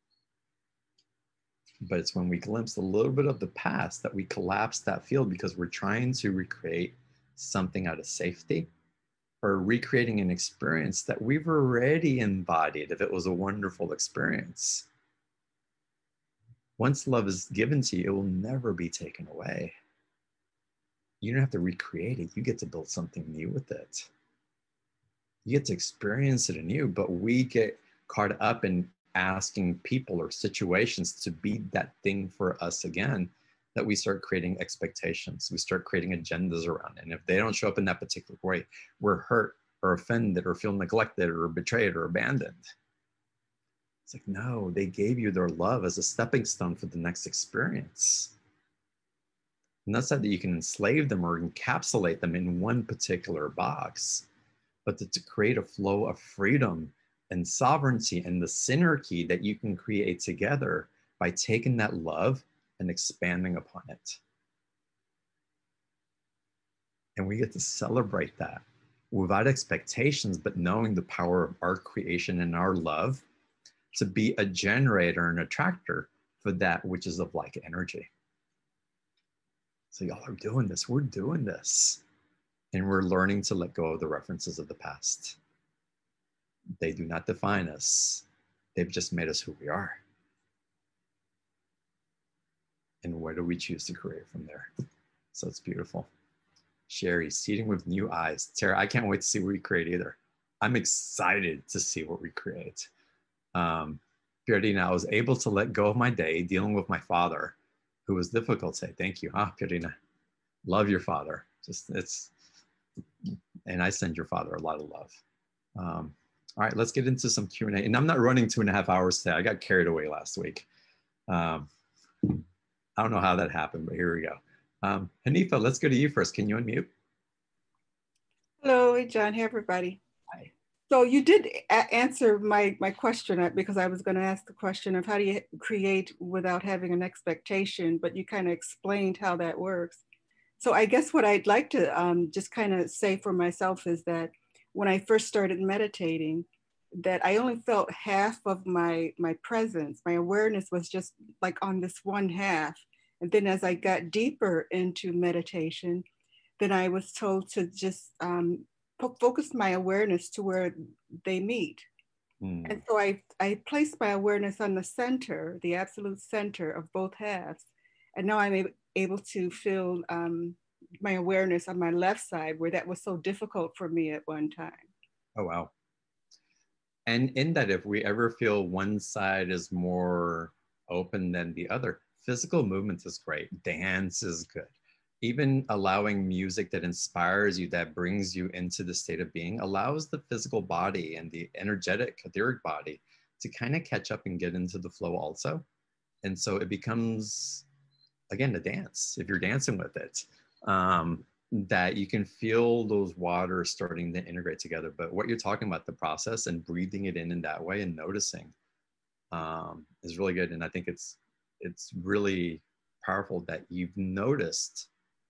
But it's when we glimpse a little bit of the past that we collapse that field because we're trying to recreate something out of safety, or recreating an experience that we've already embodied if it was a wonderful experience. Once love is given to you, it will never be taken away. You don't have to recreate it. You get to build something new with it. You get to experience it anew, but we get caught up in asking people or situations to be that thing for us again, that we start creating expectations. We start creating agendas around it. And if they don't show up in that particular way, we're hurt or offended or feel neglected or betrayed or abandoned. It's like, no, they gave you their love as a stepping stone for the next experience. And that's not that you can enslave them or encapsulate them in one particular box, but to create a flow of freedom and sovereignty and the synergy that you can create together by taking that love and expanding upon it. And we get to celebrate that without expectations, but knowing the power of our creation and our love to be a generator and attractor for that which is of like energy. So y'all are doing this. We're doing this. And we're learning to let go of the references of the past. They do not define us. They've just made us who we are. And what do we choose to create from there? So it's beautiful. Sherry, seating with new eyes. Tara, I can't wait to see what we create either. I'm excited to see what we create. Fiorina, I was able to let go of my day dealing with my father, who was difficult. Say thank you. Fiorina, love your father. And I send your father a lot of love. All right, let's get into some Q&A. And I'm not running 2.5 hours today. I got carried away last week. I don't know how that happened, but here we go. Hanifa, let's go to you first. Can you unmute? Hello, hey John, hey everybody. Hi. So you did answer my question because I was going to ask the question of how do you create without having an expectation, but you kind of explained how that works. So I guess what I'd like to just kind of say for myself is that when I first started meditating, that I only felt half of my presence. My awareness was just like on this one half. And then as I got deeper into meditation, then I was told to just focus my awareness to where they meet. And so I placed my awareness on the center, the absolute center of both halves. And now I'm able to feel my awareness on my left side, where that was so difficult for me at one time. Oh, wow. And in that, if we ever feel one side is more open than the other, physical movement is great. Dance is good. Even allowing music that inspires you, that brings you into the state of being, allows the physical body and the energetic, etheric body to kind of catch up and get into the flow also. And so it becomes, again, a dance, if you're dancing with it, that you can feel those waters starting to integrate together. But what you're talking about, the process and breathing it in that way and noticing is really good. And I think it's really powerful that you've noticed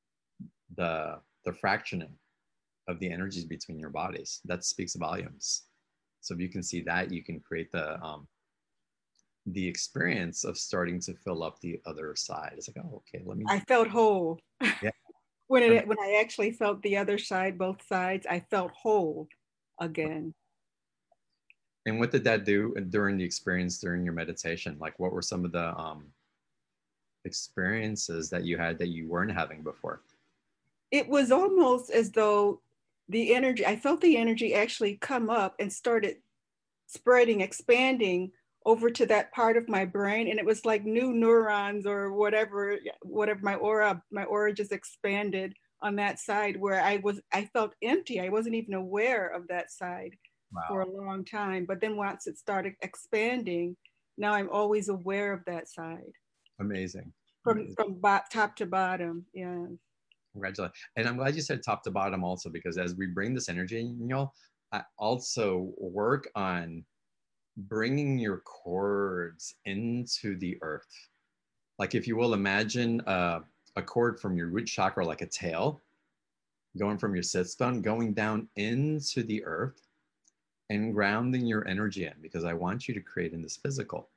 the fractioning of the energies between your bodies. That speaks volumes. So if you can see that, you can create the experience of starting to fill up the other side. It's like, oh, okay, let me. I felt whole. Yeah. when I actually felt the other side, both sides, I felt whole again. And what did that do during the experience, during your meditation? Like, what were some of the experiences that you had that you weren't having before? It was almost as though I felt the energy actually come up and started spreading, expanding over to that part of my brain. And it was like new neurons or whatever my aura just expanded on that side where I felt empty. I wasn't even aware of that side. Wow. For a long time. But then once it started expanding, now I'm always aware of that side. Amazing. From top to bottom. Yeah. Congratulations. And I'm glad you said top to bottom also, because as we bring this energy in, y'all, I also work on bringing your cords into the earth. Like, if you will, imagine a cord from your root chakra, like a tail, going from your sits bone, going down into the earth and grounding your energy in, because I want you to create in this physical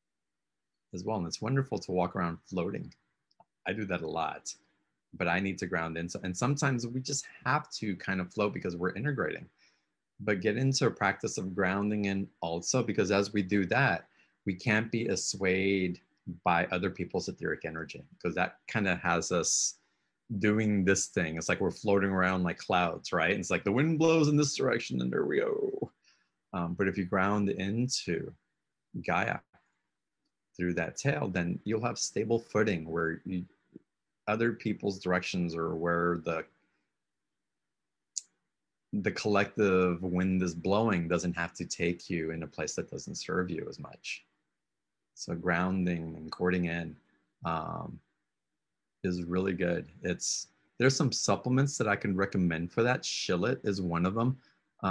as well. And it's wonderful to walk around floating. I do that a lot, but I need to ground in. And sometimes we just have to kind of float because we're integrating. But get into a practice of grounding in also, because as we do that, we can't be swayed by other people's etheric energy, because that kind of has us doing this thing. It's like we're floating around like clouds, right? And it's like the wind blows in this direction and there we go. But if you ground into Gaia through that tail, then you'll have stable footing where other people's directions, or where the collective wind is blowing, doesn't have to take you in a place that doesn't serve you as much. So grounding and cording in is really good. There's some supplements that I can recommend for that. Shillet is one of them.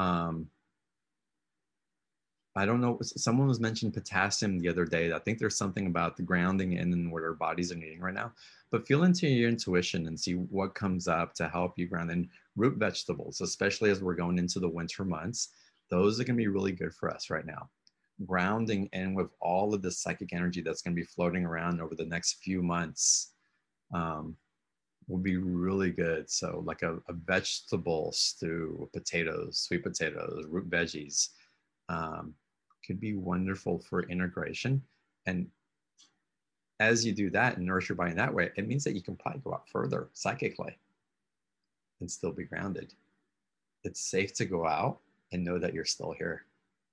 I don't know, someone was mentioning potassium the other day. I think there's something about the grounding in and what our bodies are needing right now. But feel into your intuition and see what comes up to help you ground in. Root vegetables, especially as we're going into the winter months, those are going to be really good for us right now. Grounding in with all of the psychic energy that's going to be floating around over the next few months would be really good. So like a vegetable stew, potatoes, sweet potatoes, root veggies, could be wonderful for integration. And as you do that and nourish your body in that way, it means that you can probably go out further psychically and still be grounded. It's safe to go out and know that you're still here.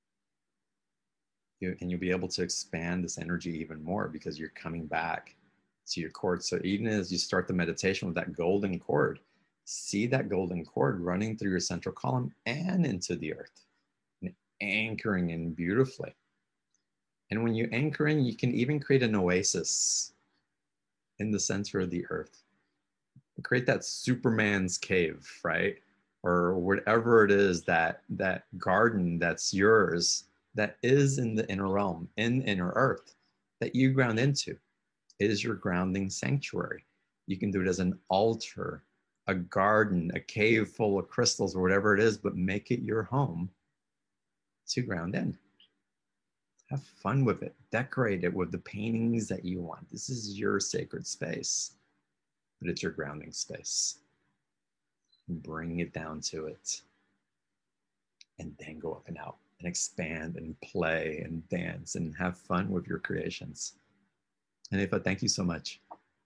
And you'll be able to expand this energy even more because you're coming back to your cord. So even as you start the meditation with that golden cord, see that golden cord running through your central column and into the earth, and anchoring in beautifully. And when you anchor in, you can even create an oasis in the center of the earth. Create that Superman's cave, right? Or whatever it is, that garden that's yours, that is in the inner realm, in inner earth, that you ground into. It is your grounding sanctuary. You can do it as an altar, a garden, a cave full of crystals, or whatever it is, but make it your home to ground in. Have fun with it. Decorate it with the paintings that you want. This is your sacred space, but it's your grounding space. Bring it down to it. And then go up and out and expand and play and dance and have fun with your creations. And Eva, thank you so much.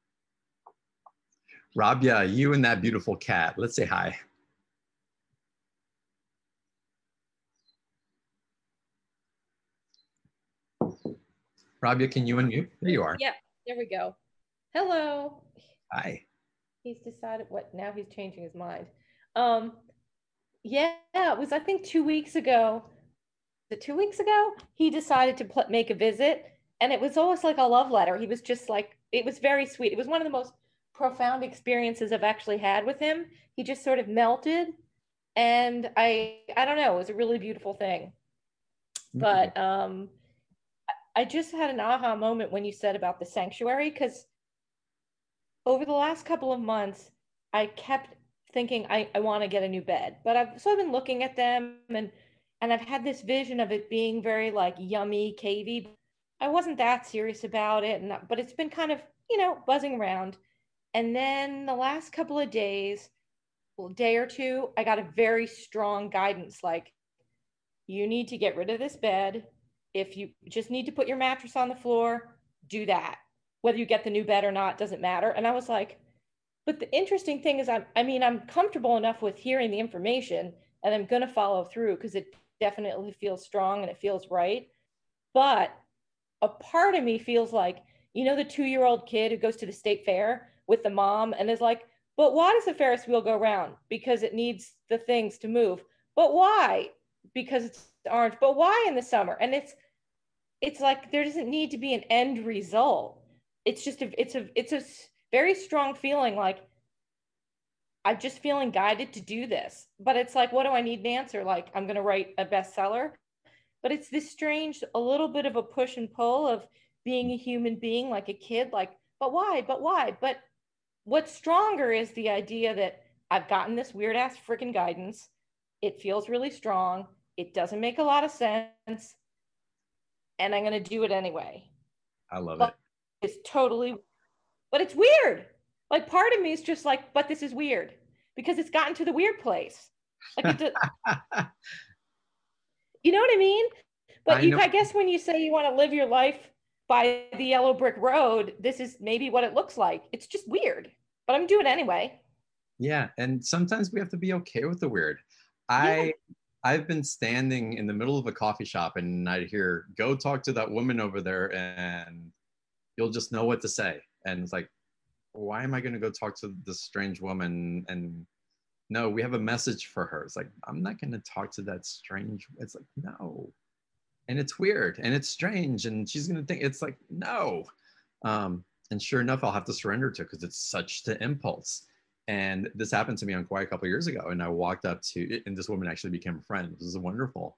Rabia, you and that beautiful cat. Let's say hi. Rabia, can you unmute? There you are. Yep, there we go. Hello. Hi. He's decided what, now he's changing his mind. Yeah, it was, I think 2 weeks ago. Was it 2 weeks ago? He decided to make a visit, and it was almost like a love letter. He was just like, it was very sweet. It was one of the most profound experiences I've actually had with him. He just sort of melted, and I don't know, it was a really beautiful thing. But I just had an aha moment when you said about the sanctuary, because over the last couple of months, I kept thinking I want to get a new bed, but I've been looking at them, and I've had this vision of it being very like yummy, cavey. I wasn't that serious about it, but it's been kind of, buzzing around. And then the last couple of days, day or two, I got a very strong guidance, like, you need to get rid of this bed. If you just need to put your mattress on the floor, do that. Whether you get the new bed or not doesn't matter. And I was like, but the interesting thing is, I'm comfortable enough with hearing the information, and I'm going to follow through because it definitely feels strong and it feels right. But a part of me feels like, the 2-year-old kid who goes to the state fair with the mom and is like, but why does the Ferris wheel go round? Because it needs the things to move. But why? Because it's orange. But why in the summer? And it's like, there doesn't need to be an end result. It's just it's a very strong feeling, like I'm just feeling guided to do this. But it's like, what do I need an answer? Like, I'm going to write a bestseller. But it's this strange, a little bit of a push and pull of being a human being, like a kid, like, but why? But why? But what's stronger is the idea that I've gotten this weird ass freaking guidance. It feels really strong. It doesn't make a lot of sense. And I'm going to do it anyway. I love it. It's totally, but it's weird. Like, part of me is just like, but this is weird because it's gotten to the weird place. Like, you know what I mean? But I guess when you say you want to live your life by the yellow brick road, this is maybe what it looks like. It's just weird, but I'm doing it anyway. Yeah. And sometimes we have to be okay with the weird. I've been standing in the middle of a coffee shop and I hear, go talk to that woman over there and you'll just know what to say. And it's like, why am I going to go talk to this strange woman? And no, we have a message for her. It's like, I'm not going to talk to that strange. It's like, no. And it's weird and it's strange. And she's going to think, it's like, no. And sure enough, I'll have to surrender to it because it's such the impulse. And this happened to me on Quiet a couple of years ago. And I walked up to, and this woman actually became a friend. This is wonderful.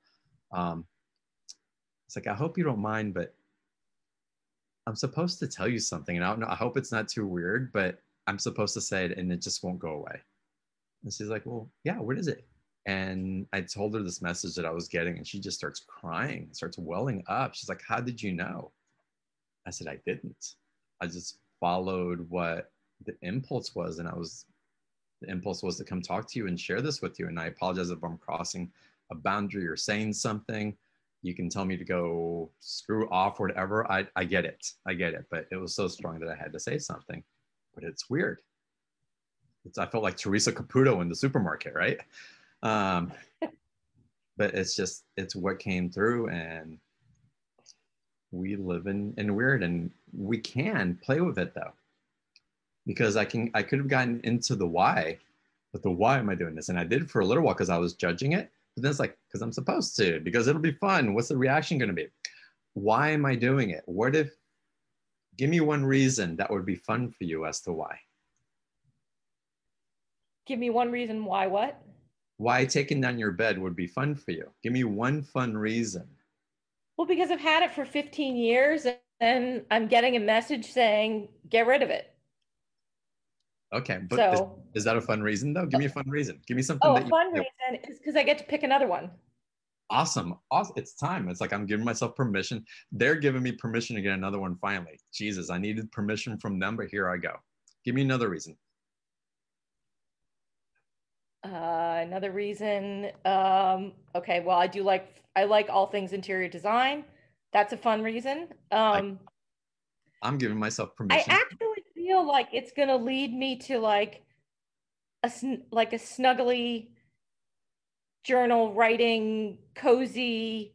It's like, I hope you don't mind, but I'm supposed to tell you something. And I don't know, I hope it's not too weird, but I'm supposed to say it and it just won't go away. And she's like, well, yeah, what is it? And I told her this message that I was getting and she just starts crying, starts welling up. She's like, how did you know? I said, I didn't. I just followed what the impulse was, the impulse was to come talk to you and share this with you. And I apologize if I'm crossing a boundary or saying something. You can tell me to go screw off or whatever. I get it. I get it. But it was so strong that I had to say something. But it's weird. I felt like Teresa Caputo in the supermarket, right? But it's what came through, and we live in weird, and we can play with it though. Because I could have gotten into the why, but the why am I doing this? And I did for a little while because I was judging it. But then it's like, because I'm supposed to, because it'll be fun. What's the reaction going to be? Why am I doing it? Give me one reason that would be fun for you as to why. Give me one reason why what? Why taking down your bed would be fun for you. Give me one fun reason. Well, because I've had it for 15 years and I'm getting a message saying, get rid of it. Okay, but so, is that a fun reason though? Give me a fun reason. Give me something. Oh, a fun reason is because I get to pick another one. Awesome. It's time. It's like I'm giving myself permission. They're giving me permission to get another one finally. Jesus, I needed permission from them, but here I go. Give me another reason. Another reason. Okay, well, I like all things interior design. That's a fun reason. I'm giving myself permission. I actually feel like it's gonna lead me to like a snuggly journal writing, cozy,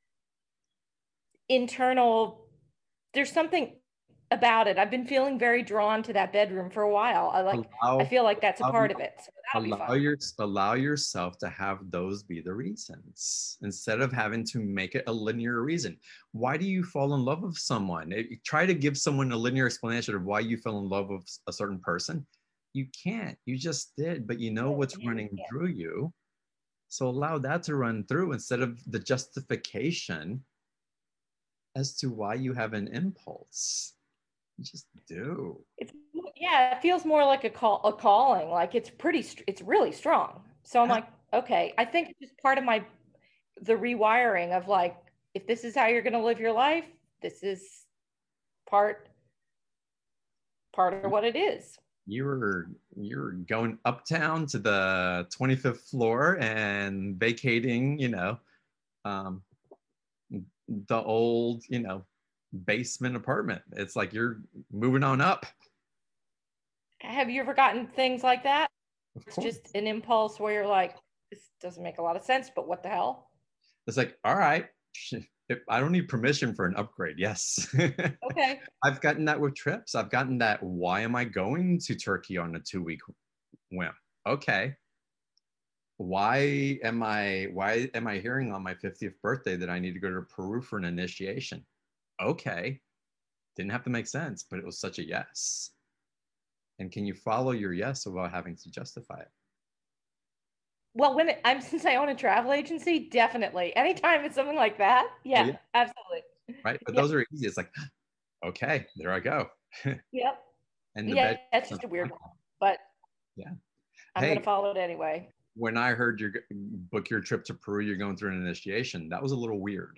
internal. There's something about it. I've been feeling very drawn to that bedroom for a while. I feel like that's a part of it. So that'll be fun. Allow yourself to have those be the reasons instead of having to make it a linear reason. Why do you fall in love with someone? Try to give someone a linear explanation of why you fell in love with a certain person. You can't. You just did, but you know what's running through you. So allow that to run through instead of the justification as to why you have an impulse. You just do. It feels more like a calling. Like it's really strong. So I'm like, okay, I think it's just part of the rewiring of like, if this is how you're going to live your life, this is part of what it is. You're going uptown to the 25th floor and vacating, the old, basement apartment. It's like you're moving on up. Have you ever gotten things like that? It's just an impulse where you're like, this doesn't make a lot of sense, but what the hell? It's like, all right, if I don't need permission for an upgrade. Yes. Okay. I've gotten that with trips. I've gotten that. Why am I going to Turkey on a 2-week whim? Okay. Why am I hearing on my 50th birthday that I need to go to Peru for an initiation? Okay. Didn't have to make sense, but it was such a yes. And can you follow your yes without having to justify it? Well, since I own a travel agency, definitely. Anytime it's something like that, yeah. Absolutely. Right, but those are easy. It's like, okay, there I go. Yep. And that's just a weird one, but yeah, I'm gonna follow it anyway. When I heard you book your trip to Peru, you're going through an initiation. That was a little weird.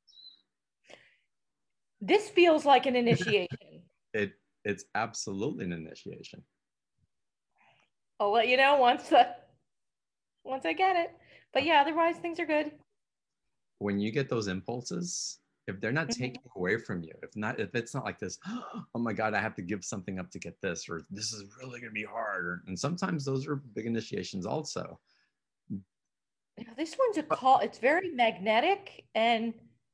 This feels like an initiation. It's absolutely an initiation. I'll let you know once I get it. But yeah, otherwise things are good. When you get those impulses, if they're not taken away from you, if it's not like this, oh my God, I have to give something up to get this, or this is really gonna be hard. And sometimes those are big initiations also. This one's a call. It's very magnetic and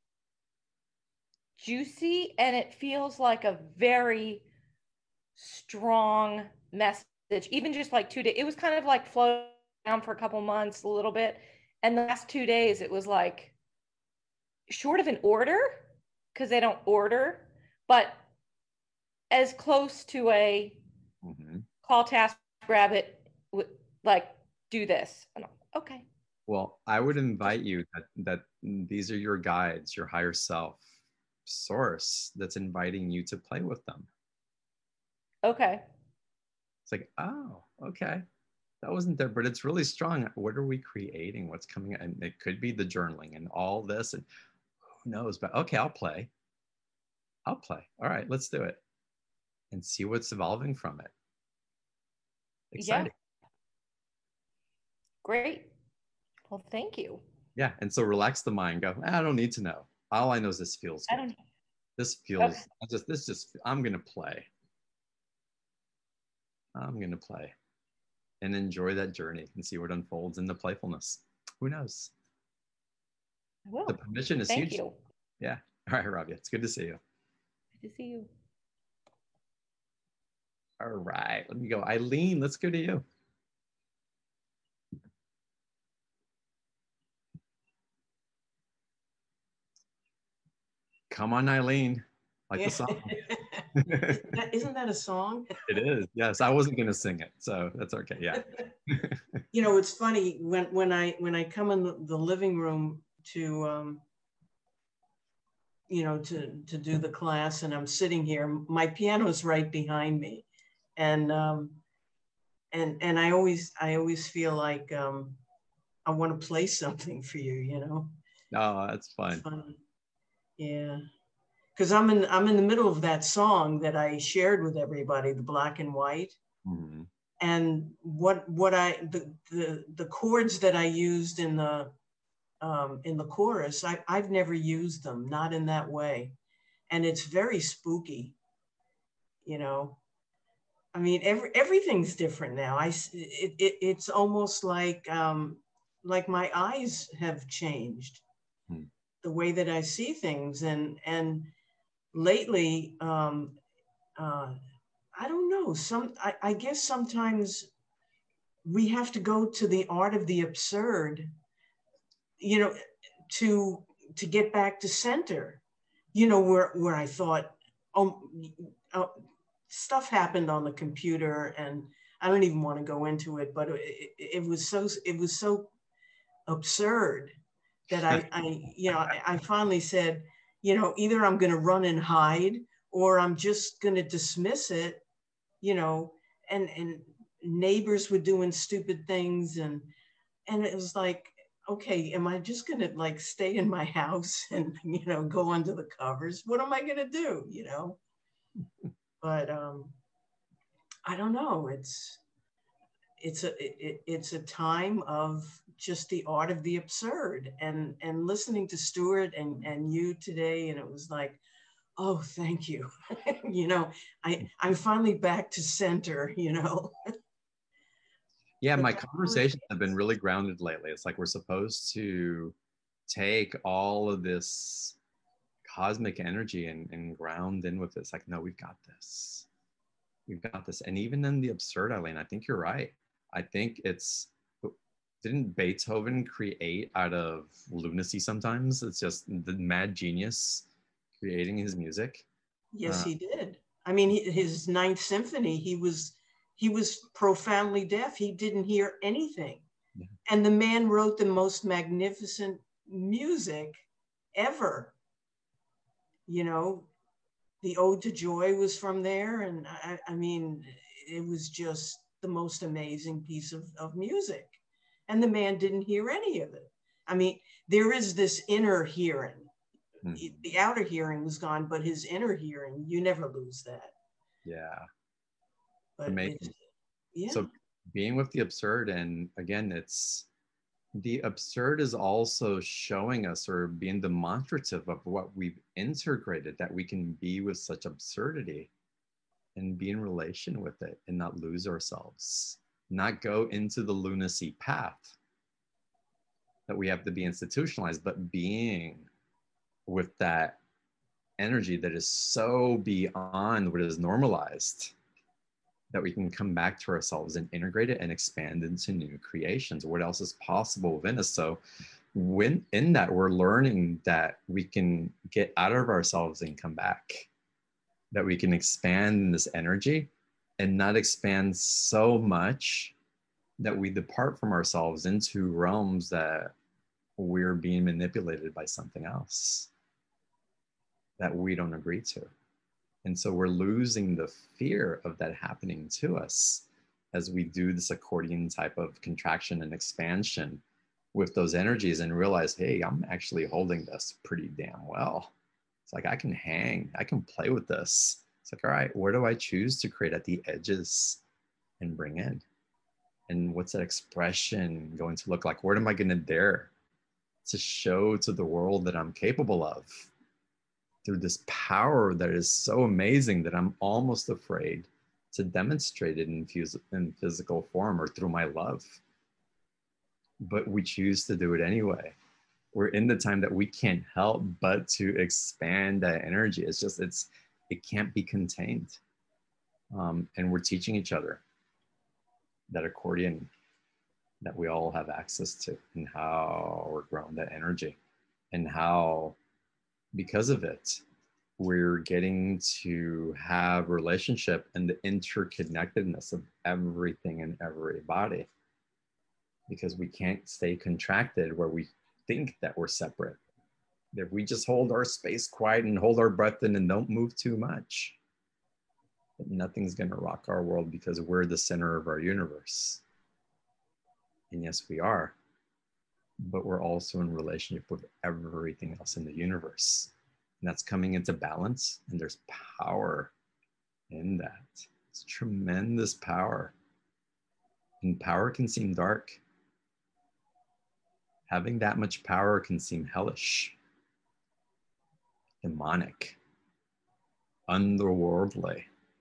juicy, and it feels like a very strong message. Even just like 2 days, it was kind of like floating down for a couple months, a little bit, and the last 2 days it was like short of an order, because they don't order, but as close to a call, task, grab it, like do this. And okay. Well, I would invite you that these are your guides, your higher self source that's inviting you to play with them. Okay. It's like, oh, okay. That wasn't there, but it's really strong. What are we creating? What's coming? And it could be the journaling and all this, and who knows, but okay, I'll play. All right, let's do it and see what's evolving from it. exciting. Great. Well, thank you. Yeah. And so relax the mind. Go, I don't need to know. All I know is this feels I good. don't. This feels, I'm going to play. I'm going to play and enjoy that journey and see what unfolds in the playfulness. Who knows? I will. The permission is Thank huge. you. Yeah. All right, Rabia. It's good to see you. Good to see you. All right. Let me go. Eileen, let's go to you. Come on, Eileen. Like the song. Isn't that a song? It is. Yes. I wasn't going to sing it, so that's okay. Yeah. You know, it's funny when I come in the living room to you know, to do the class, and I'm sitting here, my piano's right behind me, and I always feel like I want to play something for you, you know. Oh, that's fun. It's funny. Yeah, because I'm in the middle of that song that I shared with everybody, the Black and White. Mm-hmm. And the chords that I used in the chorus, I've never used them, not in that way, and it's very spooky, you know. I mean, everything's different now. It's almost like my eyes have changed, the way that I see things, and lately, I don't know. I guess sometimes we have to go to the art of the absurd, you know, to get back to center, you know, where I thought, oh, stuff happened on the computer, and I don't even want to go into it, but it was so absurd that I finally said, you know, either I'm going to run and hide, or I'm just going to dismiss it, you know, and neighbors were doing stupid things, and it was like, okay, am I just going to like stay in my house and, you know, go under the covers? What am I going to do, you know? But I don't know. It's a time of just the art of the absurd, and listening to Stuart and you today, and it was like, oh, thank you. You know, I'm finally back to center, you know. Yeah, my conversations have been really grounded lately. It's like we're supposed to take all of this cosmic energy and ground in with this. Like, no, we've got this. We've got this. And even in the absurd, Eileen, I think you're right. I think didn't Beethoven create out of lunacy sometimes? It's just the mad genius creating his music. Yes, he did. I mean, his Ninth Symphony, he was profoundly deaf. He didn't hear anything. Yeah. And the man wrote the most magnificent music ever. You know, the Ode to Joy was from there. And I mean, it was just the most amazing piece of music. And the man didn't hear any of it. I mean, there is this inner hearing. Mm-hmm. The outer hearing was gone, but his inner hearing, you never lose that. Yeah. But amazing. Yeah. So being with the absurd, and again, it's the absurd is also showing us or being demonstrative of what we've integrated, that we can be with such absurdity and be in relation with it and not lose ourselves, not go into the lunacy path that we have to be institutionalized, but being with that energy that is so beyond what is normalized, that we can come back to ourselves and integrate it and expand into new creations. What else is possible within us? So when in that, we're learning that we can get out of ourselves and come back, that we can expand this energy and not expand so much that we depart from ourselves into realms that we're being manipulated by something else that we don't agree to. And so we're losing the fear of that happening to us as we do this accordion type of contraction and expansion with those energies, and realize, hey, I'm actually holding this pretty damn well. It's like, I can hang, I can play with this. It's like, all right, where do I choose to create at the edges and bring in? And what's that expression going to look like? What am I going to dare to show to the world that I'm capable of through this power that is so amazing that I'm almost afraid to demonstrate it in physical form or through my love? But we choose to do it anyway. We're in the time that we can't help but to expand that energy. It can't be contained. And we're teaching each other that accordion that we all have access to, and how we're growing that energy, and how, because of it, we're getting to have relationship and the interconnectedness of everything and everybody, because we can't stay contracted where we think that we're separate. If we just hold our space quiet and hold our breath in and don't move too much, nothing's going to rock our world, because we're the center of our universe. And yes, we are, but we're also in relationship with everything else in the universe. And that's coming into balance, and there's power in that. It's tremendous power. And power can seem dark. Having that much power can seem hellish, demonic, underworldly.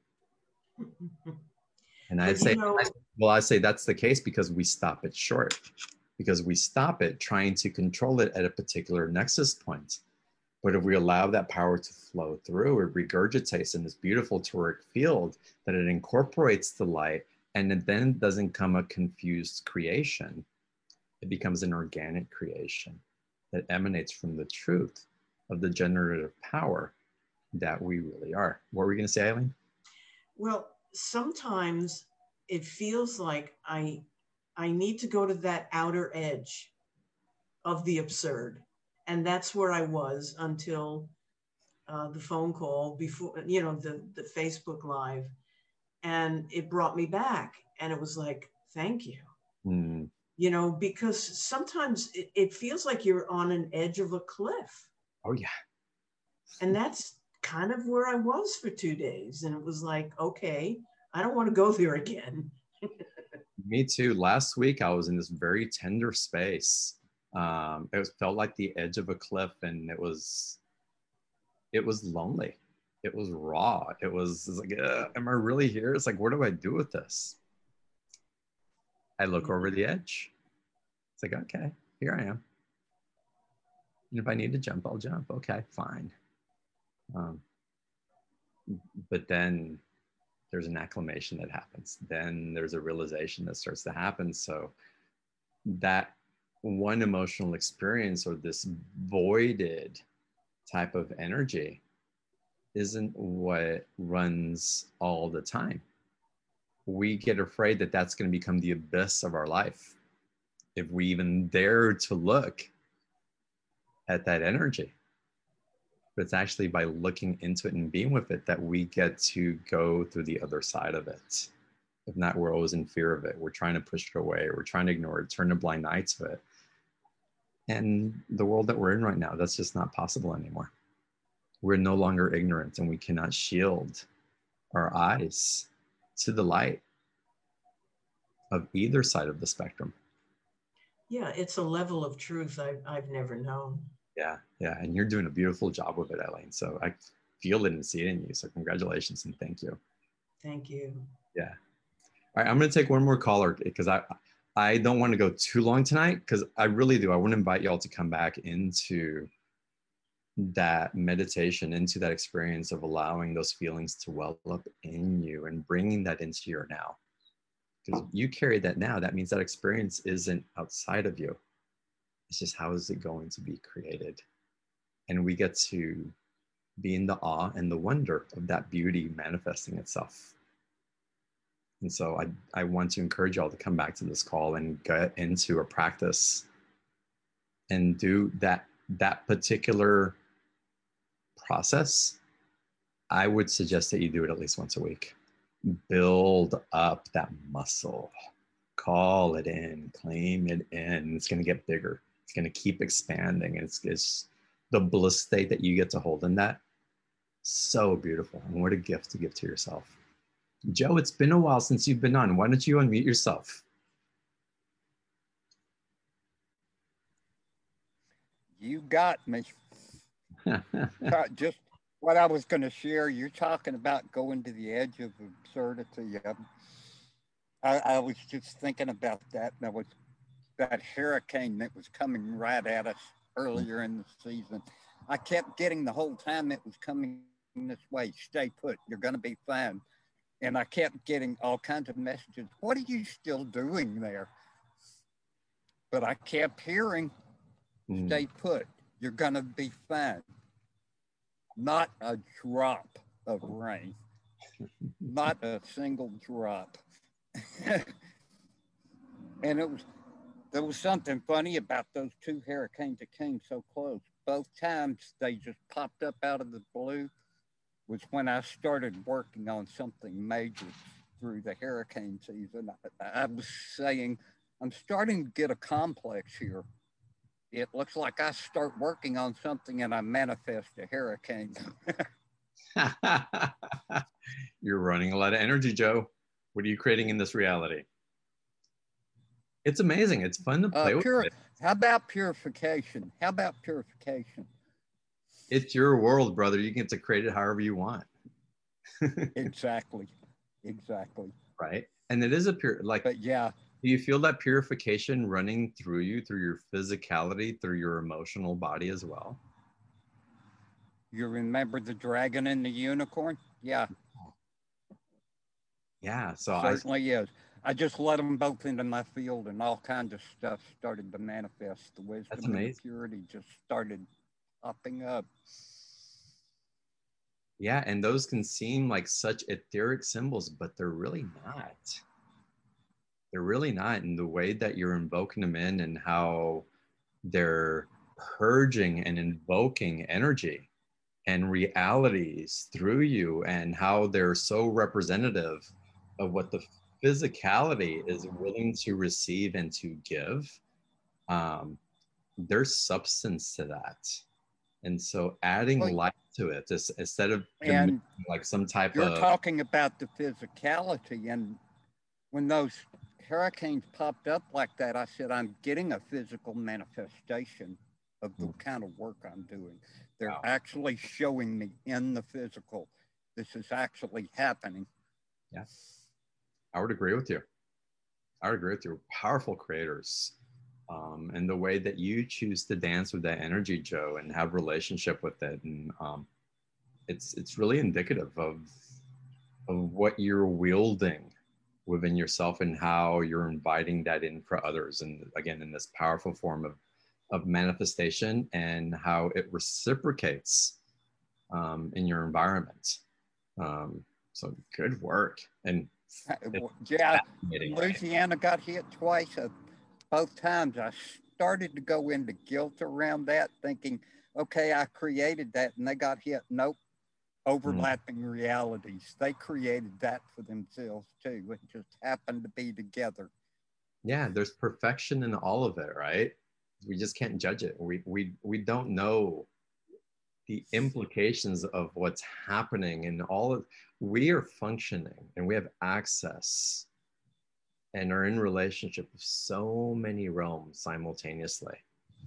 And I say that's the case because we stop it short, because we stop it trying to control it at a particular nexus point. But if we allow that power to flow through, it regurgitates in this beautiful toric field that it incorporates the light, and it then doesn't come a confused creation. It becomes an organic creation that emanates from the truth of the generative power that we really are. What were we going to say, Eileen? Well, sometimes it feels like I need to go to that outer edge of the absurd. And that's where I was until the phone call before, the Facebook Live. And it brought me back. And it was like, thank you. Mm. Because sometimes it feels like you're on an edge of a cliff. Oh, yeah. And that's kind of where I was for 2 days. And it was like, okay, I don't want to go there again. Me too. Last week, I was in this very tender space. It felt like the edge of a cliff, and it was lonely. It was raw. It was like, am I really here? It's like, what do I do with this? I look over the edge. It's like, okay, here I am. And if I need to jump, I'll jump. Okay, fine. But then there's an acclimation that happens. Then there's a realization that starts to happen. So that one emotional experience, or this voided type of energy, isn't what runs all the time. We get afraid that that's going to become the abyss of our life if we even dare to look at that energy. But it's actually by looking into it and being with it that we get to go through the other side of it. If not, we're always in fear of it. We're trying to push it away. We're trying to ignore it, turn a blind eye to it. And the world that we're in right now, that's just not possible anymore. We're no longer ignorant, and we cannot shield our eyes to the light of either side of the spectrum. Yeah, it's a level of truth I've never known. Yeah, and you're doing a beautiful job with it, Eileen. So I feel it and see it in you. So congratulations and thank you. Thank you. Yeah. All right, I'm going to take one more caller because I don't want to go too long tonight, because I really do. I want to invite y'all to come back into that meditation, into that experience of allowing those feelings to well up in you and bringing that into your now. Because you carry that now, that means that experience isn't outside of you. It's just, how is it going to be created? And we get to be in the awe and the wonder of that beauty manifesting itself. And so I want to encourage y'all to come back to this call and get into a practice and do that particular process. I would suggest that you do it at least once a week. Build up that muscle, call it in, claim it in. It's going to get bigger. It's going to keep expanding. It's the bliss state that you get to hold in that. So beautiful. And what a gift to give to yourself. Joe, it's been a while since you've been on. Why don't you unmute yourself? You got me. Just what I was going to share. You're talking about going to the edge of absurdity. I was just thinking about that. That was that hurricane that was coming right at us earlier in the season. I kept getting the whole time it was coming this way. Stay put. You're going to be fine. And I kept getting all kinds of messages. What are you still doing there? But I kept hearing, stay put. You're going to be fine. Not a drop of rain. Not a single drop. And there was something funny about those two hurricanes that came so close. Both times they just popped up out of the blue was when I started working on something major through the hurricane season. I was saying, I'm starting to get a complex here. It looks like I start working on something and I manifest a hurricane. You're running a lot of energy, Joe. What are you creating in this reality? It's amazing. It's fun to play with it. How about purification? How about purification? It's your world, brother. You get to create it however you want. Exactly. Exactly. Right. And it is a pure, like, but yeah. Do you feel that purification running through you, through your physicality, through your emotional body as well? You remember the dragon and the unicorn? Yeah. Yeah. So certainly is. I just let them both into my field and all kinds of stuff started to manifest. The wisdom and the purity just started popping up. Yeah, and those can seem like such etheric symbols, but they're really not. They're really not. In the way that you're invoking them in and how they're purging and invoking energy and realities through you, and how they're so representative of what the physicality is willing to receive and to give. There's substance to that. And so adding light to it, instead of like some type you're talking about the physicality, and when those hurricanes popped up like that, I said, I'm getting a physical manifestation of the kind of work I'm doing. They're actually showing me in the physical. This is actually happening. Yeah, I would agree with you. I would agree with you. Powerful creators. And the way that you choose to dance with that energy, Joe, and have relationship with it. And it's really indicative of what you're wielding within yourself and how you're inviting that in for others. And again, in this powerful form of manifestation, and how it reciprocates in your environment. So good work. And yeah, Louisiana got hit twice. Both times I started to go into guilt around that, thinking, okay, I created that, and they got hit. Nope. Overlapping realities. They created that for themselves too. It just happened to be together. Yeah, there's perfection in all of it, right? We just can't judge it. We don't know the implications of what's happening, and we are functioning and we have access and are in relationship with so many realms simultaneously.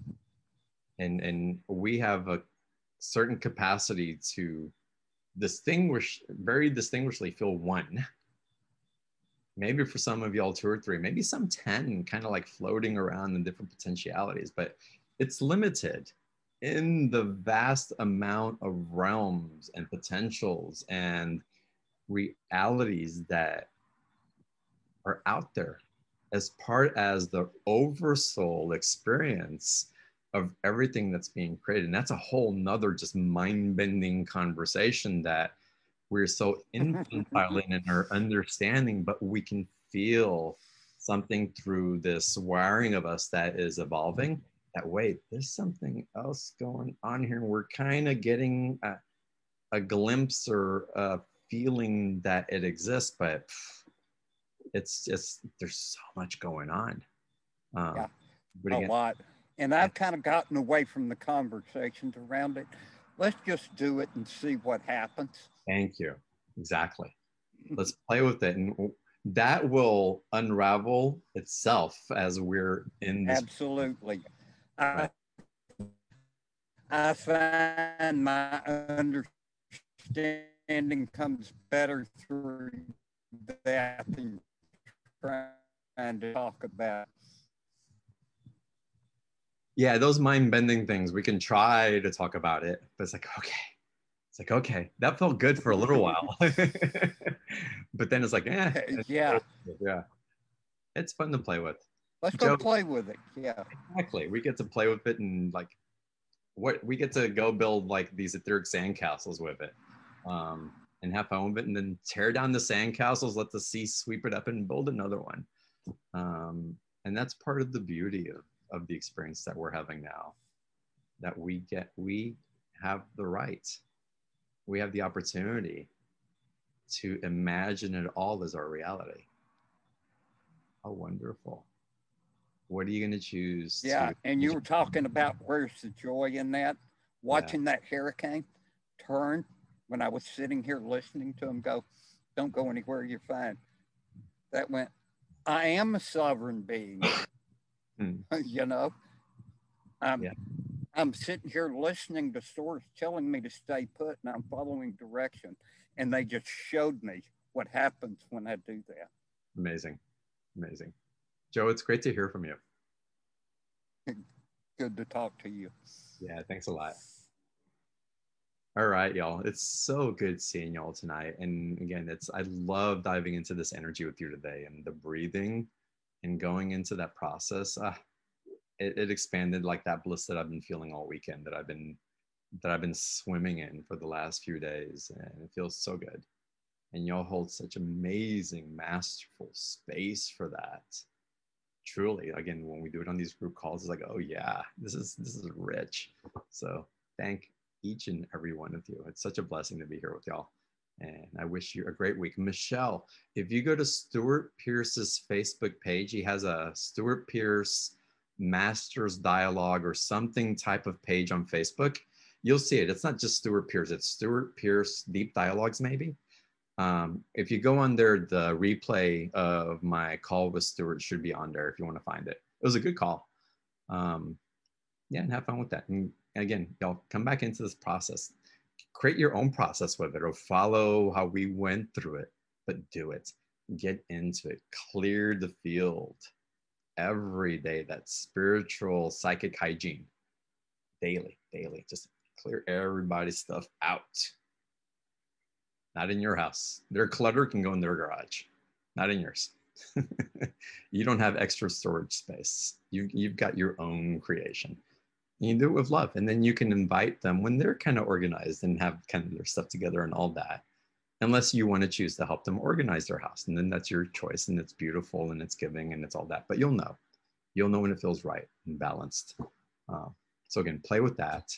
And we have a certain capacity to very distinguishedly feel one. Maybe for some of y'all 2 or 3, maybe some 10, kind of like floating around in different potentialities, but it's limited in the vast amount of realms and potentials and realities that are out there as the oversoul experience of everything that's being created. And that's a whole nother just mind-bending conversation that we're so infantile in our understanding, but we can feel something through this wiring of us that is evolving, that wait, there's something else going on here. We're kind of getting a glimpse or a feeling that it exists, but it's just, there's so much going on. Yeah, a lot. And I've kind of gotten away from the conversations around it. Let's just do it and see what happens. Thank you. Exactly. Let's play with it. And that will unravel itself as we're in this. Absolutely. Right. I find my understanding comes better through that than trying to talk about. Yeah, those mind bending things, we can try to talk about it, but it's like, okay, that felt good for a little while. But then it's like, yeah. Yeah. It's fun to play with. Let's go play with it. Yeah. Exactly. We get to play with it and like we get to go build like these etheric sandcastles with it. And have fun with it and then tear down the sandcastles, let the sea sweep it up and build another one. And that's part of the beauty of the experience that we're having now, that we have the right, we have the opportunity to imagine it all as our reality. How wonderful. What are you going to choose? Yeah, and you were talking about where's the joy in that? Watching that hurricane turn when I was sitting here listening to him go, don't go anywhere, you're fine. That went, I am a sovereign being. You know? I'm sitting here listening to stores telling me to stay put and I'm following direction. And they just showed me what happens when I do that. Amazing. Amazing. Joe, it's great to hear from you. Good to talk to you. Yeah, thanks a lot. All right, y'all. It's so good seeing y'all tonight. And again, I love diving into this energy with you today and the breathing and going into that process. It expanded like that bliss that I've been feeling all weekend, that I've been swimming in for the last few days, and it feels so good. And y'all hold such amazing, masterful space for that. Truly, again, when we do it on these group calls, it's like, oh yeah, this is rich. So thank each and every one of you. It's such a blessing to be here with y'all. And I wish you a great week. Michelle, if you go to Stuart Pearce's Facebook page, he has a Stuart Pearce Masters Dialogue or something type of page on Facebook. You'll see it. It's not just Stuart Pearce, it's Stuart Pearce Deep Dialogues maybe. If you go on there, the replay of my call with Stuart should be on there if you want to find it. It was a good call. Yeah, and have fun with that. And again, y'all come back into this process. Create your own process with it or follow how we went through it, but do it. Get into it. Clear the field every day. That spiritual psychic hygiene. Daily. Just clear everybody's stuff out. Not in your house. Their clutter can go in their garage, not in yours. You don't have extra storage space. You've got your own creation. You do it with love, and then you can invite them when they're kind of organized and have kind of their stuff together and all that, unless you want to choose to help them organize their house, and then that's your choice, and it's beautiful and it's giving and it's all that. But you'll know when it feels right and balanced. So again, play with that.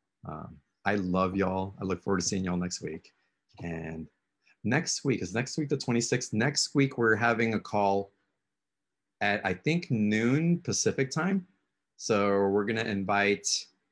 I love y'all. I look forward to seeing y'all next week. And next week the 26th. Next week we're having a call at I think noon Pacific time. So we're gonna invite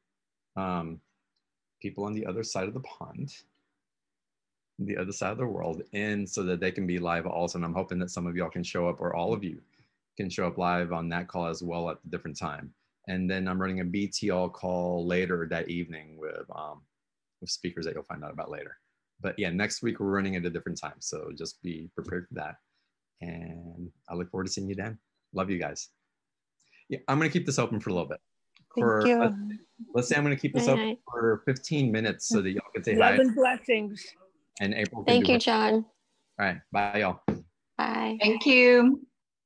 people on the other side of the pond, the other side of the world, in so that they can be live also. And I'm hoping that some of y'all can show up, or all of you can show up live on that call as well at a different time. And then I'm running a BTL call later that evening with speakers that you'll find out about later. But yeah, next week we're running at a different time. So just be prepared for that. And I look forward to seeing you then. Love you guys. Yeah, I'm going to keep this open for a little bit. Thank you. Let's say I'm going to keep this open for 15 minutes so that y'all can say Love hi. and blessings. And April can Thank you, John. All right. Bye, y'all. Bye. Thank you.